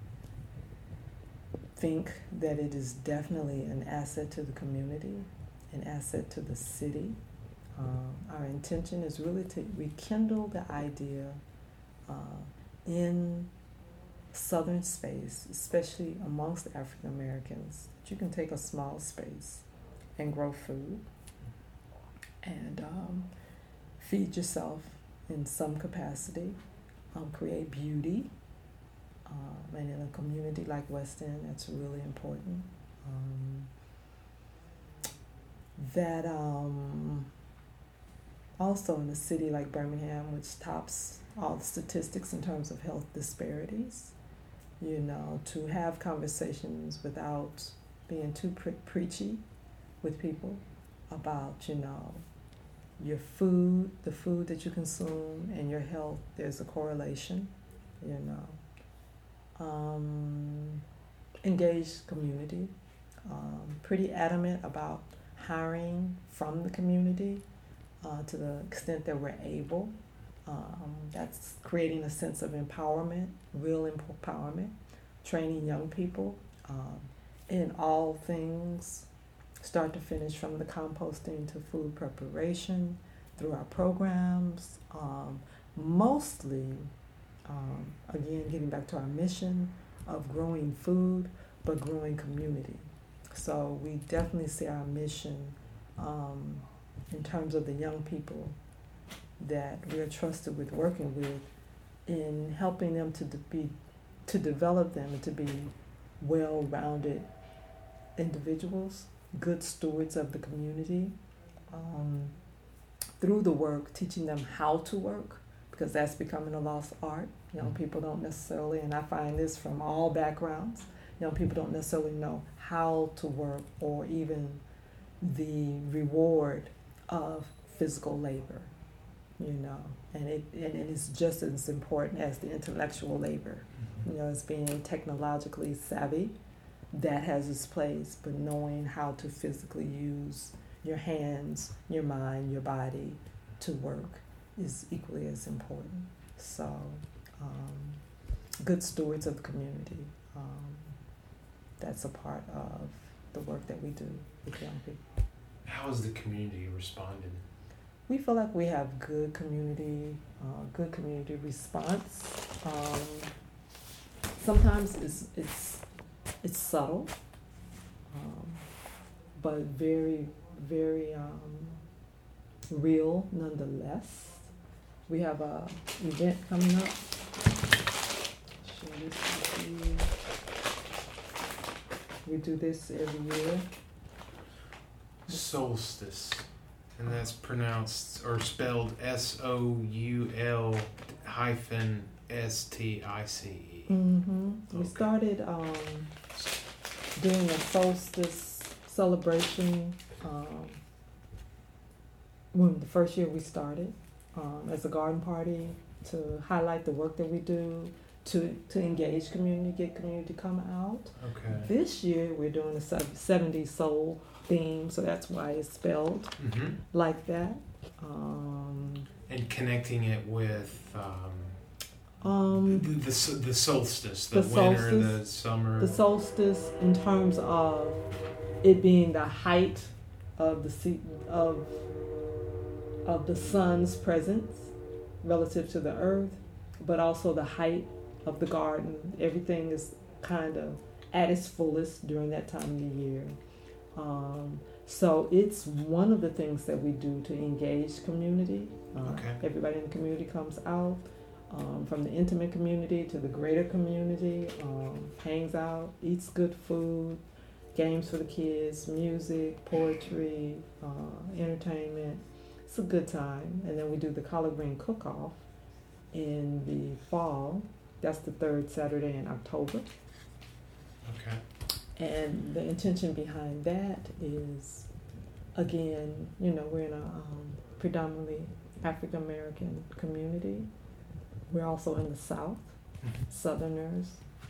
think that it is definitely an asset to the community, an asset to the city. Um, our intention is really to rekindle the idea uh, in Southern space, especially amongst African Americans, that you can take a small space and grow food and um, feed yourself in some capacity, um, create beauty. Um, and in a community like West End, that's really important. Um, that um, also in a city like Birmingham, which tops all the statistics in terms of health disparities, you know, to have conversations without being too pre- preachy with people about, you know, your food, the food that you consume, and your health. There's a correlation, you know. Um, engaged community, um, pretty adamant about hiring from the community uh, to the extent that we're able. Um, that's creating a sense of empowerment, real empowerment, training young people um, in all things, start to finish, from the composting to food preparation, through our programs, um, mostly Um, again, getting back to our mission of growing food, but growing community. So we definitely see our mission um, in terms of the young people that we are trusted with working with, in helping them to de- be, to develop them and to be well-rounded individuals, good stewards of the community. Um, through the work, teaching them how to work, because that's becoming a lost art. Young people don't necessarily, and I find this from all backgrounds, young people don't necessarily know how to work or even the reward of physical labor, you know, and it and it is just as important as the intellectual labor. You know, as being technologically savvy, that has its place, but knowing how to physically use your hands, your mind, your body to work is equally as important. So, um, good stewards of the community. Um, that's a part of the work that we do with young people. How has the community responded? We feel like we have good community, uh, good community response. Um, sometimes it's it's it's subtle, um, but very very um, real nonetheless. We have a event coming up. Show this to you. We do this every year. Solstice, and that's pronounced or spelled S O U L hyphen S T I C E. Mm-hmm. We Okay. started um, doing a solstice celebration um, when the first year we started. Um, as a garden party to highlight the work that we do, to, to engage community, get community to come out. Okay. This year we're doing a seventies soul theme, so that's why it's spelled Mm-hmm. like that. Um, And connecting it with um, um, the, the the solstice, the, the winter, solstice, the summer. the solstice, in terms of it being the height of the se- of of the sun's presence relative to the earth, but also the height of the garden. Everything is kind of at its fullest during that time of the year. Um, so it's one of the things that we do to engage community. Uh, Okay. Everybody in the community comes out, um, from the intimate community to the greater community, um, hangs out, eats good food, games for the kids, music, poetry, uh, entertainment. It's a good time. And then we do the collard green cook-off in the fall. That's the third Saturday in October. Okay. And the intention behind that is, again, you know, we're in a um, predominantly African American community. We're also in the South, Mhm. Southerners,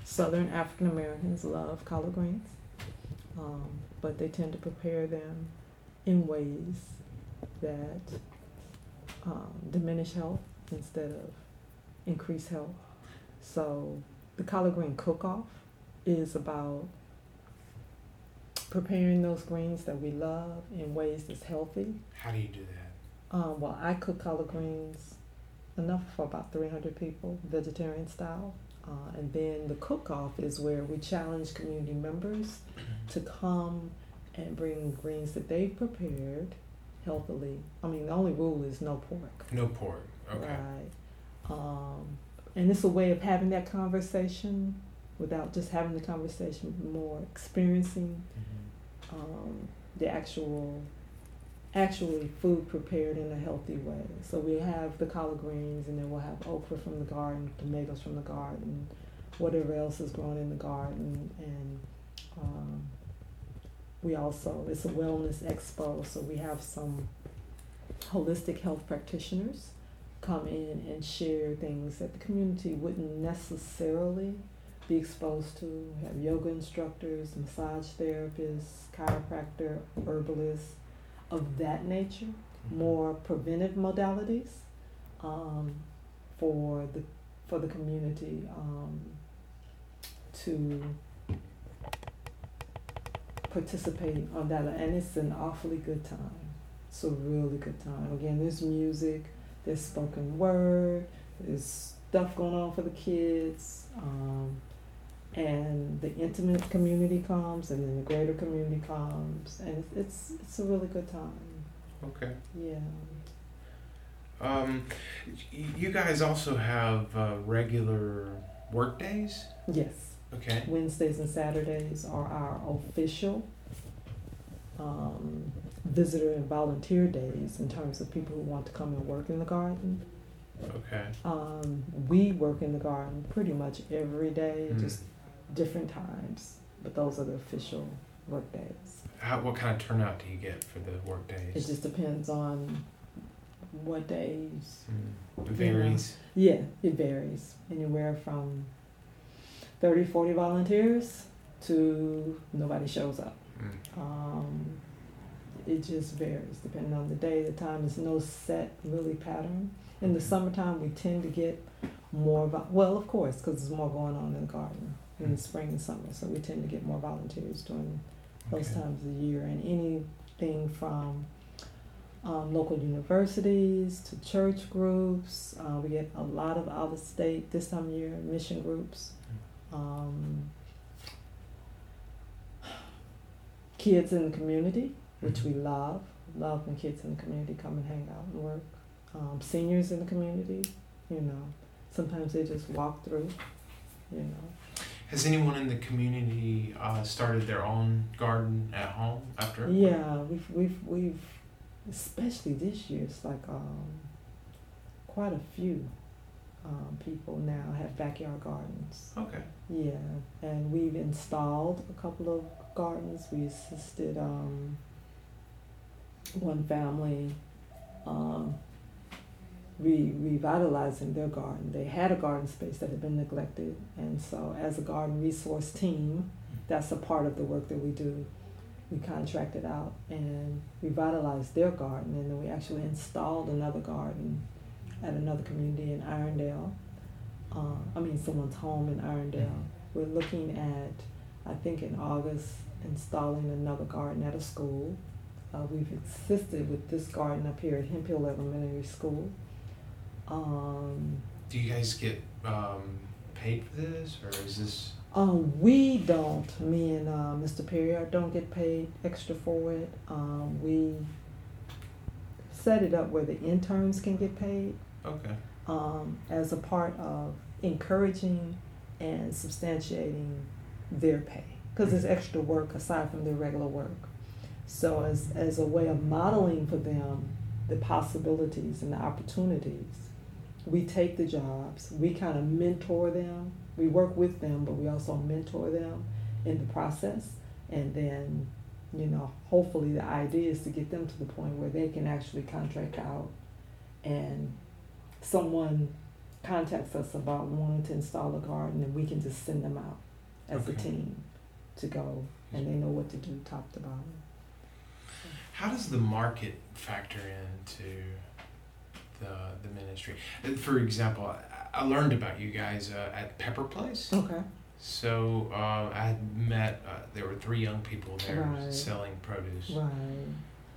Southern African Americans love collard greens, um, but they tend to prepare them in ways that um, diminish health instead of increase health. So the collard green cook-off is about preparing those greens that we love in ways that's healthy. How do you do that? Um, well, I cook collard greens enough for about three hundred people, vegetarian style. Uh, and then the cook-off is where we challenge community members to come and bring greens that they've prepared healthily. I mean, the only rule is no pork. No pork. Okay. Right. Um, and it's a way of having that conversation without just having the conversation, but more experiencing Mm-hmm. um, the actual, actually food prepared in a healthy way. So we have the collard greens, and then we'll have okra from the garden, tomatoes from the garden, whatever else is grown in the garden, and um, we also, it's a wellness expo, so we have some holistic health practitioners come in and share things that the community wouldn't necessarily be exposed to. We have yoga instructors, massage therapists, chiropractor, herbalists, of that nature, more preventive modalities um, for the for the community um, to participate on that, and it's an awfully good time. It's a really good time. Again, there's music, there's spoken word, there's stuff going on for the kids, um, and the intimate community comes, and then the greater community comes, and it's it's, it's a really good time. Okay. Yeah. Um, y- you guys also have uh, regular work days? Yes. Okay. Wednesdays and Saturdays are our official um, visitor and volunteer days in terms of people who want to come and work in the garden. Okay. Um, we work in the garden pretty much every day, Mm. just different times, but those are the official work days. How, what kind of turnout do you get for the work It days? just depends on what days. Mm. It varies. Yeah, it varies. Anywhere from thirty, forty volunteers to nobody shows up. Mm. Um, it just varies depending on the day, the time. There's no set really pattern. In the summertime, we tend to get more, vo- well, of course, because there's more going on in the garden in the spring and summer. So we tend to get more volunteers during those Okay. times of the year. And anything from um, local universities to church groups. Uh, we get a lot of out of state this time of year mission groups. Um, kids in the community, which we love. Love when kids in the community come and hang out and work. Um, seniors in the community, you know, sometimes they just walk through, you know. Has anyone in the community uh, started their own garden at home after? Yeah, we've we've we've especially this year. It's like um, quite a few um, people now have backyard gardens. Okay. Yeah, and we've installed a couple of gardens. We assisted um, one family um, re- revitalizing their garden. They had a garden space that had been neglected, and so as a garden resource team, that's a part of the work that we do. We contracted out and revitalized their garden, and then we actually installed another garden at another community in Irondale. Uh, I mean, someone's home in Irondale. We're looking at, I think in August, installing another garden at a school. Uh, we've assisted with this garden up here at Hemp Hill Elementary School. Um, Do you guys get um, paid for this, or is this? Um, we don't, me and uh, Mister Perrier don't get paid extra for it. Um, we set it up where the interns can get paid Okay. um, as a part of encouraging and substantiating their pay, because it's extra work aside from their regular work. So as, as a way of modeling for them the possibilities and the opportunities, we take the jobs, we kind of mentor them. We work with them, but we also mentor them in the process. And then, you know, hopefully the idea is to get them to the point where they can actually contract out and someone contacts us about wanting to install a garden, and we can just send them out as Okay. a team to go, and they know what to do top to bottom. How does the market factor into the the ministry? Uh, For example, I, I learned about you guys uh, at Pepper Place. Okay. So uh, I had met. Uh, there were three young people there Right. selling produce. Right.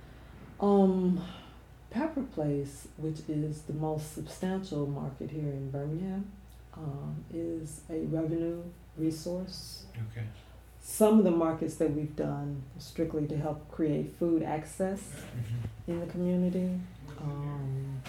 Um, Pepper Place, which is the most substantial market here in Birmingham, um, is a revenue resource. Okay. Some of the markets that we've done strictly to help create food access Mm-hmm. in the community. Um,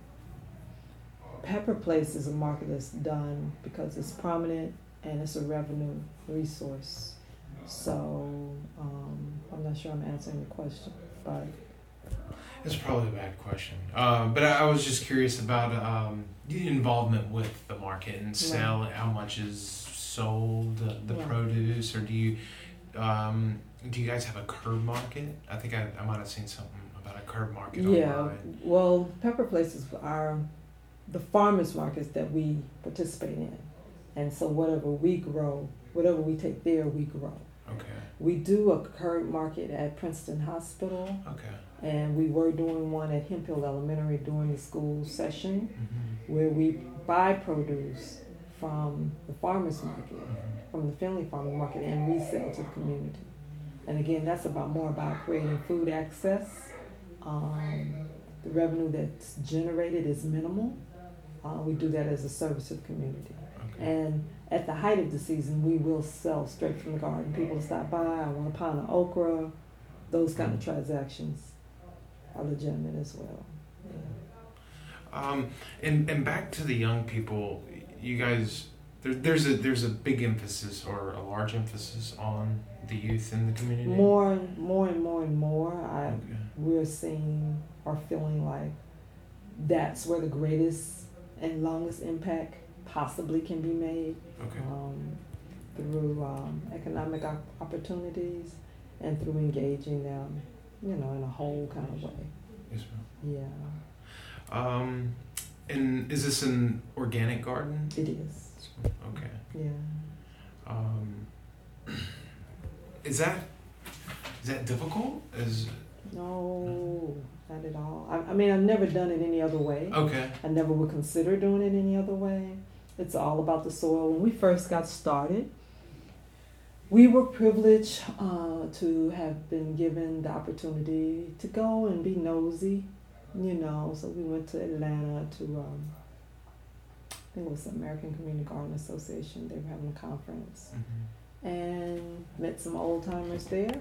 Pepper Place is a market that's done because it's prominent and it's a revenue resource. So um, I'm not sure I'm answering the question, but It's probably a bad question. Uh, but I, I was just curious about um, the involvement with the market and sell. How much is sold, the, the Right. produce, or do you um, do you guys have a curb market? I think I, I might have seen something about a curb market yeah. online. Well, Pepper Place is our the farmers markets that we participate in, and so whatever we grow, whatever we take there, we grow. Okay. We do a curb market at Princeton Hospital. Okay. And we were doing one at Hemphill Elementary during the school session, Mm-hmm. where we buy produce from the farmers market, Mm-hmm. from the Finley Farmers Market, and resell to the community. And again, that's about more about creating food access. Um, the revenue that's generated is minimal. Uh, we do that as a service to the community. Okay. And at the height of the season, we will sell straight from the garden. People stop by, I want a pound of okra. Those kind of transactions are legitimate as well. Yeah. Um, and and back to the young people, you guys, there, there's a there's a big emphasis or a large emphasis on the youth in the community. More and more and more and more, I Okay. we're seeing or feeling like that's where the greatest and longest impact possibly can be made. Okay. Um, through um, economic op- opportunities and through engaging them, you know, in a whole kind of way. Yes, ma'am. Yeah, Um, and is this an organic garden? it is. Okay. Yeah. Um, is that is that difficult? Is No, not at all. I, I mean, I've never done it any other way. okay. I never would consider doing it any other way. It's all about the soil. When we first got started, we were privileged uh, to have been given the opportunity to go and be nosy, you know. So we went to Atlanta to, um, I think it was the American Community Garden Association. They were having a conference Mm-hmm. and met some old timers there.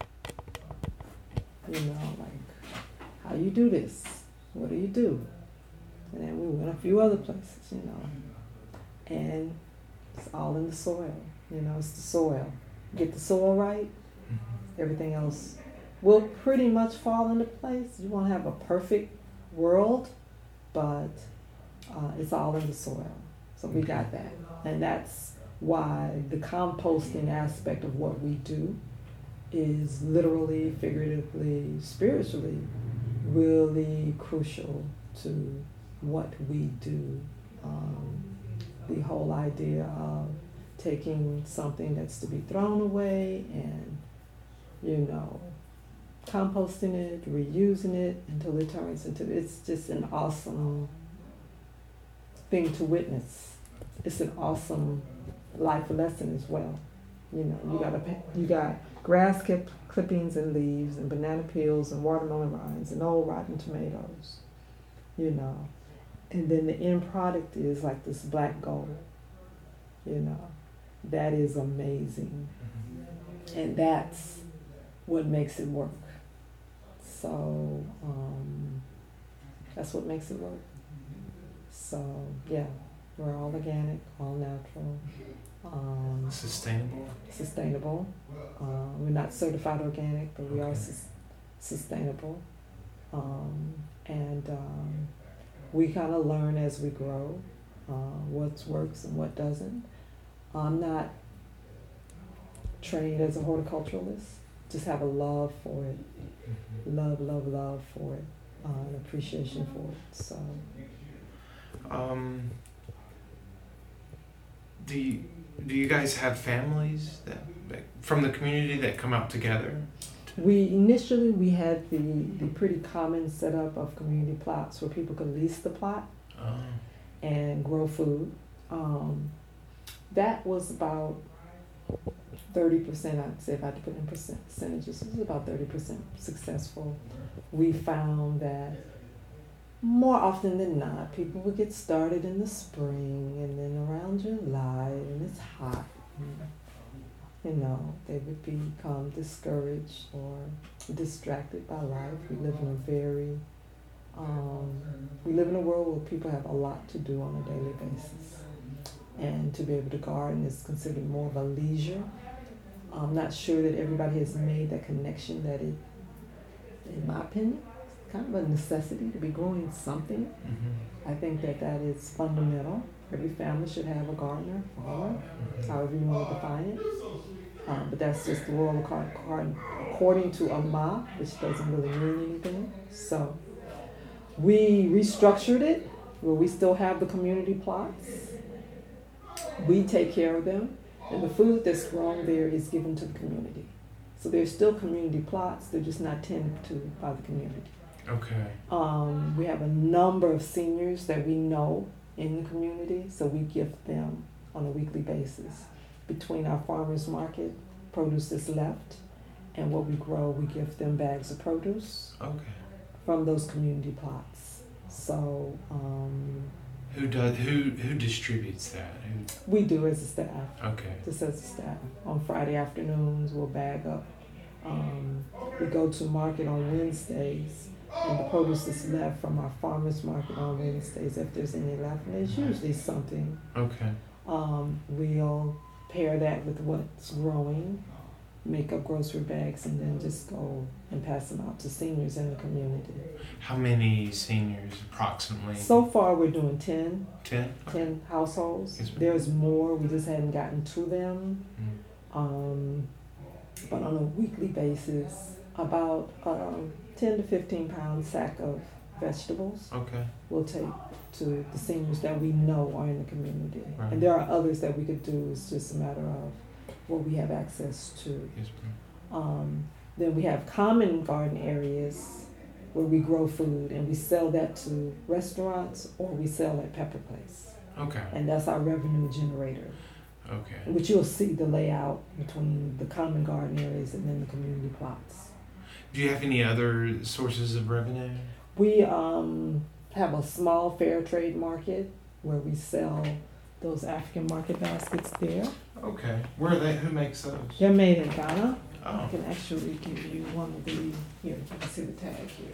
You know, like, how you do this? What do you do? And then we went a few other places, you know. And it's all in the soil, you know, it's the soil. Get the soil right, Mm-hmm. everything else will pretty much fall into place. You won't have a perfect world, but uh, it's all in the soil. So we got that. And that's why the composting aspect of what we do is literally, figuratively, spiritually really crucial to what we do. Um, the whole idea of taking something that's to be thrown away and, you know, composting it, reusing it until it turns into, it's just an awesome thing to witness. It's an awesome life lesson as well. You know, you got a, you got grass clip, clippings and leaves and banana peels and watermelon rinds and old rotten tomatoes, you know. And then the end product is like this black gold, you know. That is amazing. Mm-hmm. And that's what makes it work. So, um, that's what makes it work. So, yeah, we're all organic, all natural, um, Sustainable. sustainable. Uh, we're not certified organic, but we are Okay. sus- sustainable. Um, and um, we kind of learn as we grow uh, what works and what doesn't. I'm not trained as a horticulturalist, just have a love for it. Mm-hmm. Love, love, love for it, uh, an appreciation for it. So, Um, do you do you guys have families that, that from the community that come out together? We initially we had the, the pretty common setup of community plots where people could lease the plot Oh. and grow food. Um, that was about thirty percent, I'd say, if I had to put in percent percentages, it was about thirty percent successful. We found that more often than not, people would get started in the spring and then around July, and it's hot. You know, they would become discouraged or distracted by life. We live in a very, um, we live in a world where people have a lot to do on a daily basis. And to be able to garden is considered more of a leisure. I'm not sure that everybody has made that connection that it, in my opinion, it's kind of a necessity to be growing something. Mm-hmm. I think that that is fundamental. Every family should have a gardener, farmer, however you want to define it. Um, but that's just the world according, according to Amma, which doesn't really mean anything. So we restructured it where we still have the community plots. We take care of them, and the food that's grown there is given to the community. So there's still community plots, they're just not tended to by the community. Okay. Um, we have a number of seniors that we know in the community, so we gift them on a weekly basis. Between our farmers market, produce that's left, and what we grow, we gift them bags of produce Okay. from those community plots. So um, Who does who who distributes that? Who, we do as a staff, okay. just as a staff. On Friday afternoons, we'll bag up. Um, we go to market on Wednesdays, and the produce is left from our farmers market on Wednesdays, if there's any left, and there's usually something. Okay. Um, we'll pair that with what's growing, make up grocery bags, and then just go and pass them out to seniors in the community. How many seniors approximately? So far, we're doing ten, ten. ten households. Yes, ma'am. There's more, we just hadn't gotten to them. Mm. Um, but on a weekly basis, about um, ten to fifteen pound sack of vegetables Okay. we'll take to the seniors that we know are in the community. Right. And there are others that we could do. It's just a matter of what we have access to. Yes, ma'am. Um, then we have common garden areas where we grow food, and we sell that to restaurants or we sell at Pepper Place. Okay. And that's our revenue generator, Okay. which you'll see the layout between the common garden areas and then the community plots. Do you have any other sources of revenue? We um, have a small fair trade market where we sell those African market baskets there. Okay. Where are they? Who makes those? They're made in Ghana. I Oh. can actually give you one of the, here, you can see the tag here.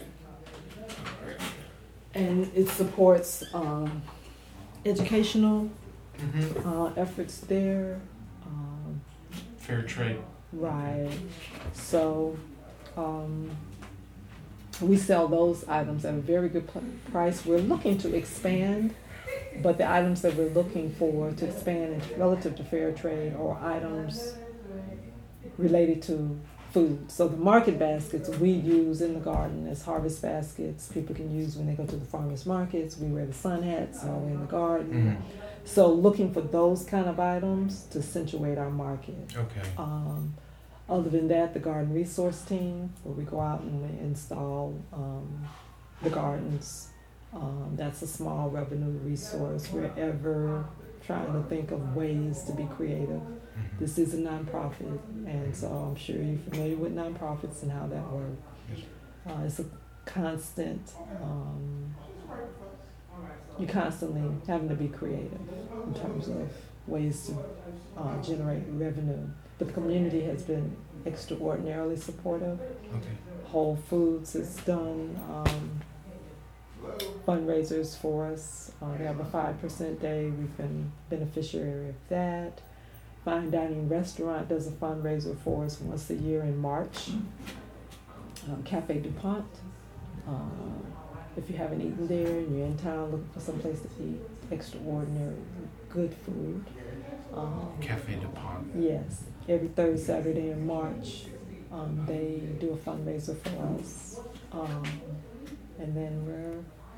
And it supports um, educational Mm-hmm. uh, efforts there. Um, Fair trade. right. So um, we sell those items at a very good pl- price. We're looking to expand, but the items that we're looking for to expand in relative to fair trade are items related to food. So the market baskets we use in the garden as harvest baskets. People can use when they go to the farmers markets. We wear the sun hats while we're in the garden. Mm-hmm. So looking for those kind of items to accentuate our market. Okay. Um, other than that, the garden resource team, where we go out and we install um, the gardens. Um, that's a small revenue resource. We're ever trying to think of ways to be creative. Mm-hmm. This is a nonprofit, and so I'm sure you're familiar with nonprofits and how that works. Yes. Uh, it's a constant, um, you're constantly having to be creative in terms of ways to uh, generate revenue. But the community has been extraordinarily supportive. Okay. Whole Foods has done um, fundraisers for us. Uh, they have a five percent day. We've been beneficiary of that. Fine Dining Restaurant does a fundraiser for us once a year in March. Um, Cafe DuPont. Uh, if you haven't eaten there and you're in town looking for some place to eat extraordinary good food. Um, Cafe DuPont. yes, every third Saturday in March, um, they do a fundraiser for us. Um, and then we're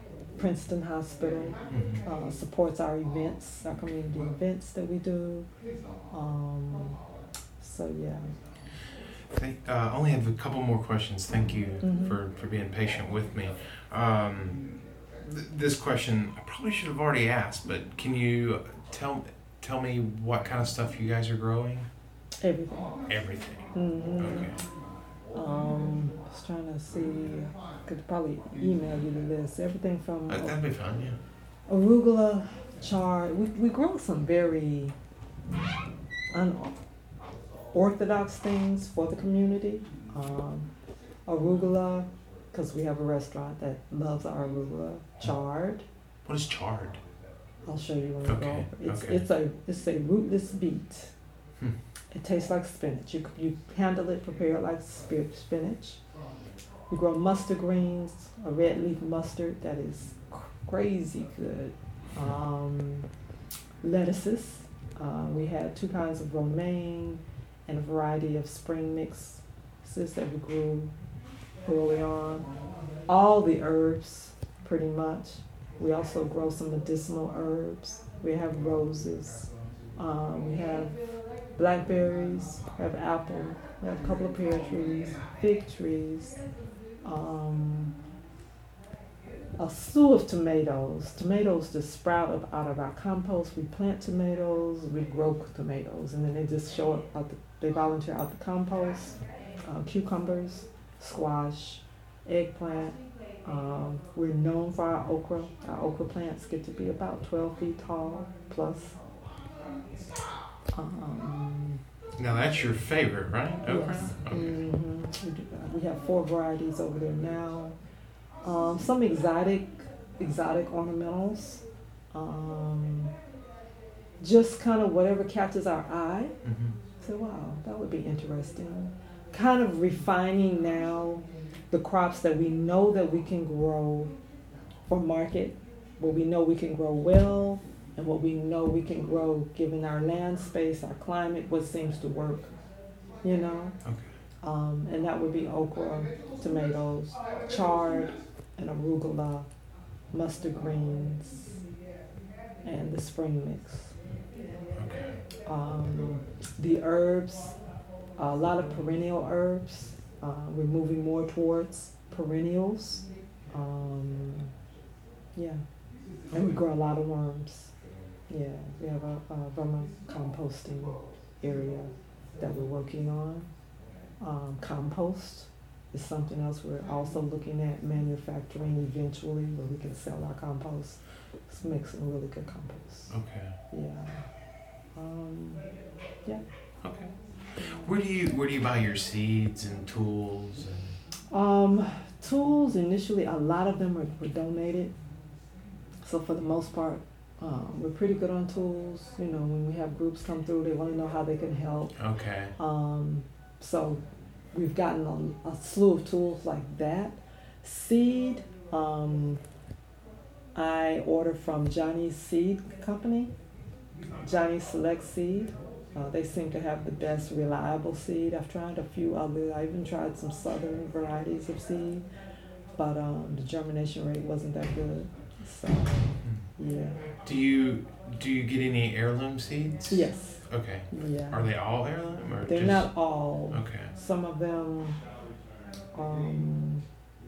Princeton Hospital Mm-hmm. uh, supports our events, our community events that we do. Um, so yeah. Thank, uh, I only have a couple more questions. Thank you Mhm. for, for being patient with me. Um, th- this question I probably should have already asked, but can you tell tell me what kind of stuff you guys are growing? Everything. Everything. hmm Okay. Um, I was trying to see. I could probably email you the list. Everything from Uh, that'd be fine. Yeah. arugula, chard. We we grow some very unorthodox things for the community. Um, arugula, because we have a restaurant that loves our arugula. Chard. What is chard? I'll show you when we Okay, go over. It's okay. it's a it's a rootless beet. Hmm. It tastes like spinach. You you handle it, prepare it like spi- spinach. We grow mustard greens, a red leaf mustard that is crazy good. Um, lettuces. Uh, we had two kinds of romaine and a variety of spring mixes that we grew early on. All the herbs, pretty much. We also grow some medicinal herbs. We have roses. Um, we have blackberries. We have apple. We have a couple of pear trees, fig trees. Um, a slew of tomatoes. Tomatoes just sprout up out of our compost. We plant tomatoes. We grow tomatoes, and then they just show up. Out the, they volunteer out the compost. Uh, cucumbers, squash, eggplant. Um, we're known for our okra. Our okra plants get to be about twelve feet tall plus. Um, Now that's your favorite, right? Okra? yes. Okay. hmm We, do, uh, we have four varieties over there now. Um, some exotic, exotic ornamentals. Um, just kind of whatever catches our eye. Mm-hmm. So wow, that would be interesting. Kind of refining now the crops that we know that we can grow for market, what we know we can grow well, and what we know we can grow given our land space, our climate, what seems to work, you know? Okay. Um, and that would be okra, tomatoes, chard, and arugula, mustard greens, and the spring mix. Okay. Um, the herbs, a lot of perennial herbs. Uh, we're moving more towards perennials. Um, yeah, and we grow a lot of worms. Yeah, we have a, a vermicomposting area that we're working on. Um, compost is something else we're also looking at manufacturing eventually, where we can sell our compost. Let's make some really good compost. Okay. Yeah. Um, yeah. Okay. Where do you where do you buy your seeds and tools and Um, tools, initially, a lot of them were, were donated. So for the most part, um, we're pretty good on tools. You know, when we have groups come through, they want to know how they can help. Okay. Um, so we've gotten a, a slew of tools like that. Seed, um, I order from Johnny's Seed Company, Johnny Select Seed. Uh, they seem to have the best reliable seed. I've tried a few other. I even tried some southern varieties of seed, but um, the germination rate wasn't that good. So, yeah. Do you do you get any heirloom seeds? Yes. Okay. Yeah. Are they all heirloom or They're just not all. Okay. Some of them. Um,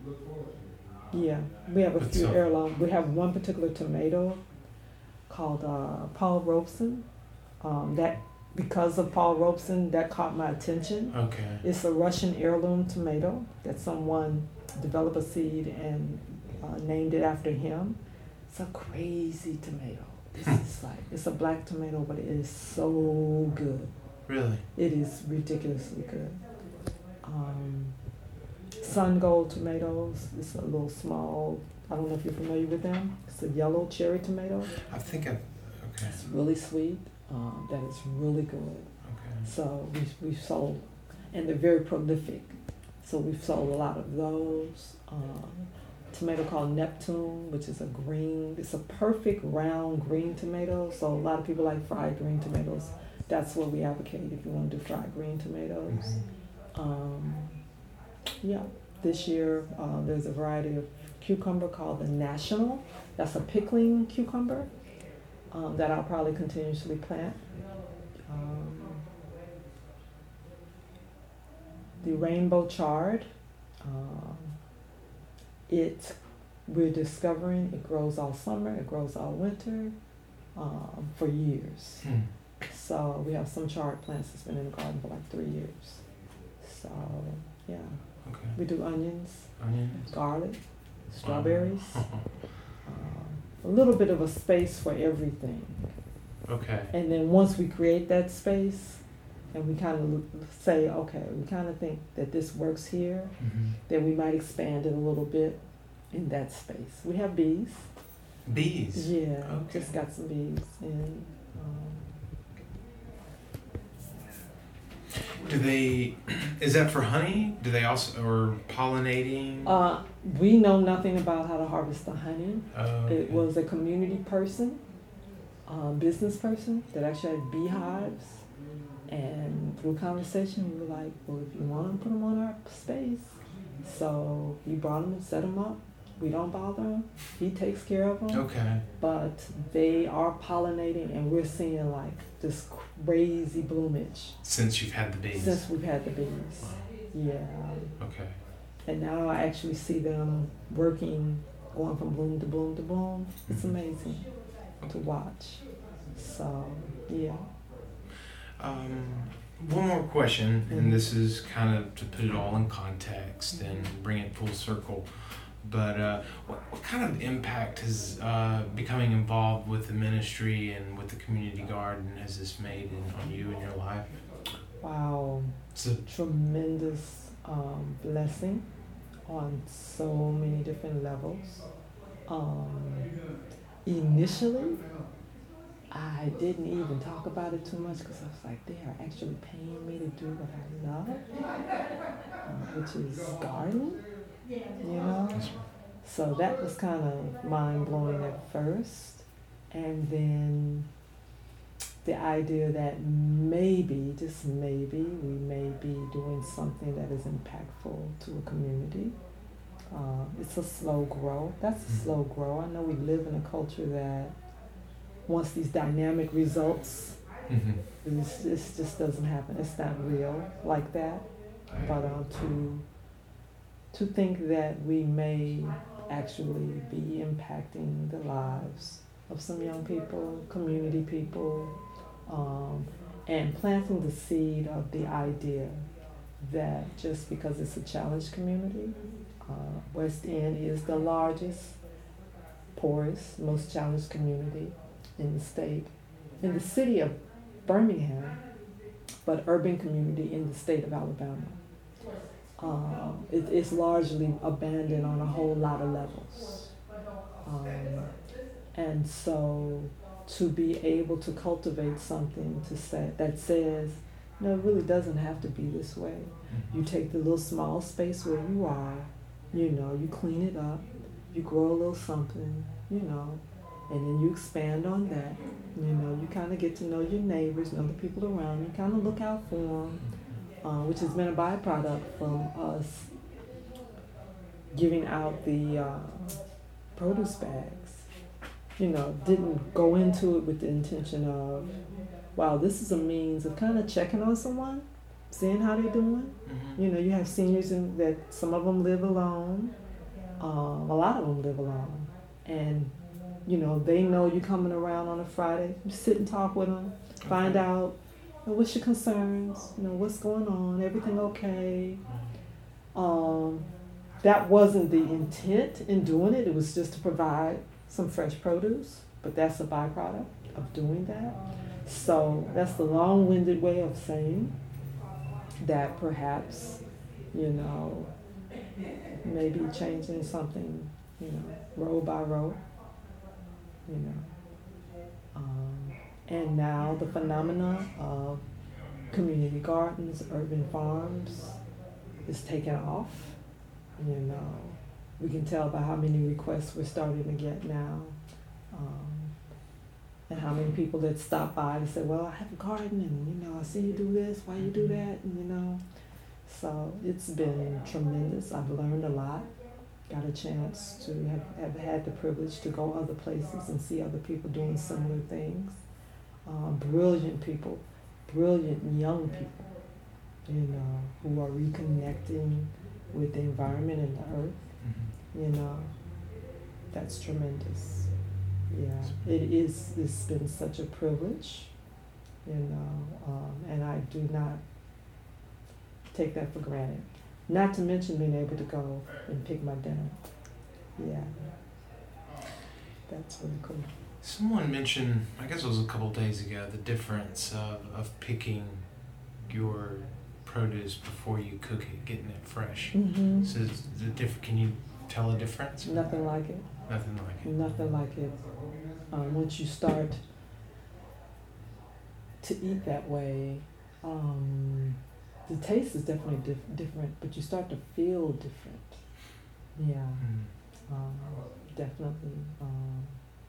yeah, we have a But few some- heirloom. We have one particular tomato called uh, Paul Robeson. Um, that because of Paul Robeson, that caught my attention. Okay. It's a Russian heirloom tomato that someone developed a seed and uh, named it after him. It's a crazy tomato. This is like, it's a black tomato, but it is so good. Really? It is ridiculously good. Um, Sun Gold tomatoes. It's a little small. I don't know if you're familiar with them. It's a yellow cherry tomato. I think I okay. It's really sweet. Um, that is really good. Okay. So we we've sold, and they're very prolific. So we've sold a lot of those. Um, tomato called Neptune, which is a green. It's a perfect round green tomato. So a lot of people like fried green tomatoes. That's what we advocate if you want to do fried green tomatoes. Mm-hmm. Um, yeah, this year uh, there's a variety of cucumber called the National. That's a pickling cucumber um, that I'll probably continuously plant. Um, the rainbow chard, um, it we're discovering it grows all summer, it grows all winter, um, for years. Hmm. So we have some chard plants that's been in the garden for like three years. So yeah, Okay. we do onions, Onions. garlic, strawberries, Uh-huh. um, a little bit of a space for everything. Okay. And then once we create that space, and we kind of say, okay, we kind of think that this works here, Mm-hmm. then we might expand it a little bit in that space. We have bees. Bees. Yeah, Okay. just got some bees. And um, Do they? Is that for honey? Do they also or pollinating? uh, we know nothing about how to harvest the honey. Oh, okay. It was a community person, um, business person that actually had beehives. And through conversation, we were like, well, if you want to put them on our space. So we brought them and set them up. We don't bother them. He takes care of them. Okay. But they are pollinating, and we're seeing like this crazy bloomage Since you've had the bees. since we've had the bees. Yeah. Okay. And now I actually see them working, going from bloom to bloom to bloom. It's Mhm. amazing to watch. So, yeah. Um, one more question, Mhm. and this is kind of to put it all in context and bring it full circle. But uh, what, what kind of impact has uh, becoming involved with the ministry and with the community garden has this made in, on you and your life? Wow. So, Tremendous um, blessing on so many different levels. Um, initially, I didn't even talk about it too much because I was like, they are actually paying me to do what I love, uh, which is gardening, you know? So that was kind of mind-blowing at first. And then the idea that maybe, just maybe, we may be doing something that is impactful to a community. Uh, it's a slow grow. That's a slow grow. I know we live in a culture that wants these dynamic results. mhm. This, this just doesn't happen. It's not real like that. But um, to to think that we may actually be impacting the lives of some young people, community people, um, and planting the seed of the idea that just because it's a challenged community, uh, West End is the largest, poorest, most challenged community in the state, in the city of Birmingham, but urban community in the state of Alabama. Um, it, it's largely abandoned on a whole lot of levels. Um, and so to be able to cultivate something to say that says, no, it really doesn't have to be this way. You take the little small space where you are, you know, you clean it up, you grow a little something, you know, and then you expand on that. You know, you kind of get to know your neighbors, know the people around you, kind of look out for them, uh, which has been a byproduct from us giving out the uh, produce bags. You know, didn't go into it with the intention of, wow, this is a means of kind of checking on someone, seeing how they're doing. Mhm. You know, you have seniors in that some of them live alone, um, a lot of them live alone, and you know they know you coming around on a Friday. You sit and talk with them, find Okay. out, you know, what's your concerns, you know, what's going on, everything okay. Um, that wasn't the intent in doing it. It was just to provide some fresh produce, but that's a byproduct of doing that. So that's the long-winded way of saying that perhaps, you know, maybe changing something, you know, row by row, you know. Um, and now the phenomena of community gardens, urban farms is taking off, you know. We can tell by how many requests we're starting to get now. Um, and how many people that stop by to say, well, I have a garden and, you know, I see you do this, why you do that, and, you know. So it's been tremendous. I've learned a lot. got a chance to have, have had the privilege to go other places and see other people doing similar things. Uh, brilliant people, brilliant young people, you know, who are reconnecting with the environment and the earth. Mm-hmm. You know, that's tremendous. Yeah, it is. It's been such a privilege, you know, um, and I do not take that for granted. Not to mention being able to go and pick my dinner. Yeah, that's really cool. Someone mentioned, I guess it was a couple of days ago, the difference of, of picking your produce before you cook it, getting it fresh. Mm-hmm. So the diff- can you tell a difference? Nothing like it. Nothing like it. Nothing like it. Um, once you start to eat that way, um, the taste is definitely dif- different, but you start to feel different. Yeah, mm. um, definitely. Um,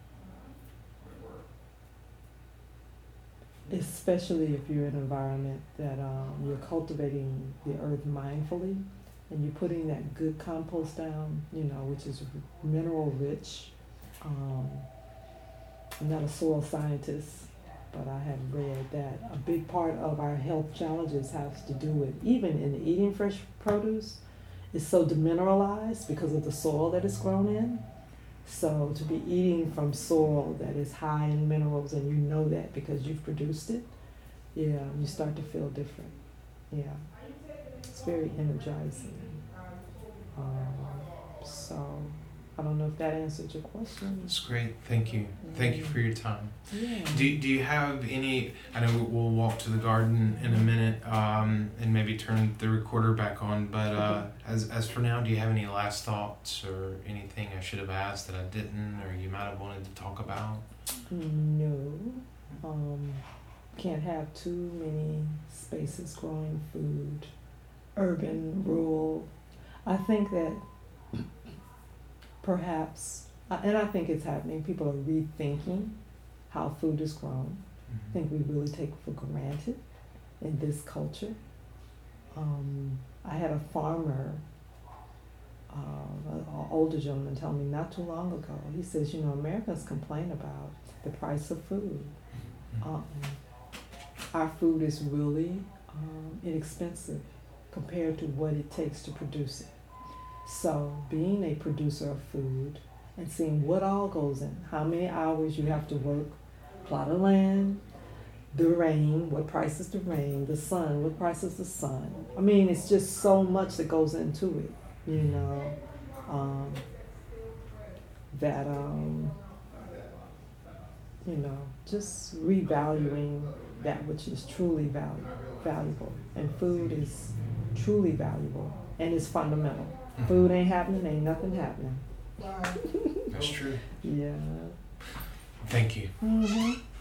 especially if you're in an environment that um, you're cultivating the earth mindfully, and you're putting that good compost down, you know, which is mineral rich. Um, I'm not a soil scientist, but I have read that a big part of our health challenges has to do with, even in eating fresh produce, is so demineralized because of the soil that it's grown in. So to be eating from soil that is high in minerals, and you know that because you've produced it, yeah, you start to feel different. Yeah, it's very energizing. Um, so I don't know if that answered your question. That's great. Thank you. Yeah. Thank you for your time. Yeah. Do Do you have any? I know we'll walk to the garden in a minute, um, and maybe turn the recorder back on. But uh, okay. as as for now, do you have any last thoughts or anything I should have asked that I didn't, or you might have wanted to talk about? No. Um, can't have too many spaces growing food. Urban, rural. I think that perhaps, and I think it's happening, people are rethinking how food is grown. Mm-hmm. I think we really take it for granted in this culture. Um, I had a farmer, uh, an older gentleman, tell me not too long ago, he says, you know, Americans complain about the price of food. Mm-hmm. Um, our food is really um, inexpensive compared to what it takes to produce it. So being a producer of food and seeing what all goes in, how many hours you have to work, plot of land, the rain, what price is the rain, the sun, what price is the sun. I mean, it's just so much that goes into it, you know, um, that, um, you know, just revaluing that which is truly valu- valuable. And food is truly valuable and is fundamental. Mm-hmm. Food ain't happening, ain't nothing happening. That's true. Yeah. Thank you. Mm-hmm.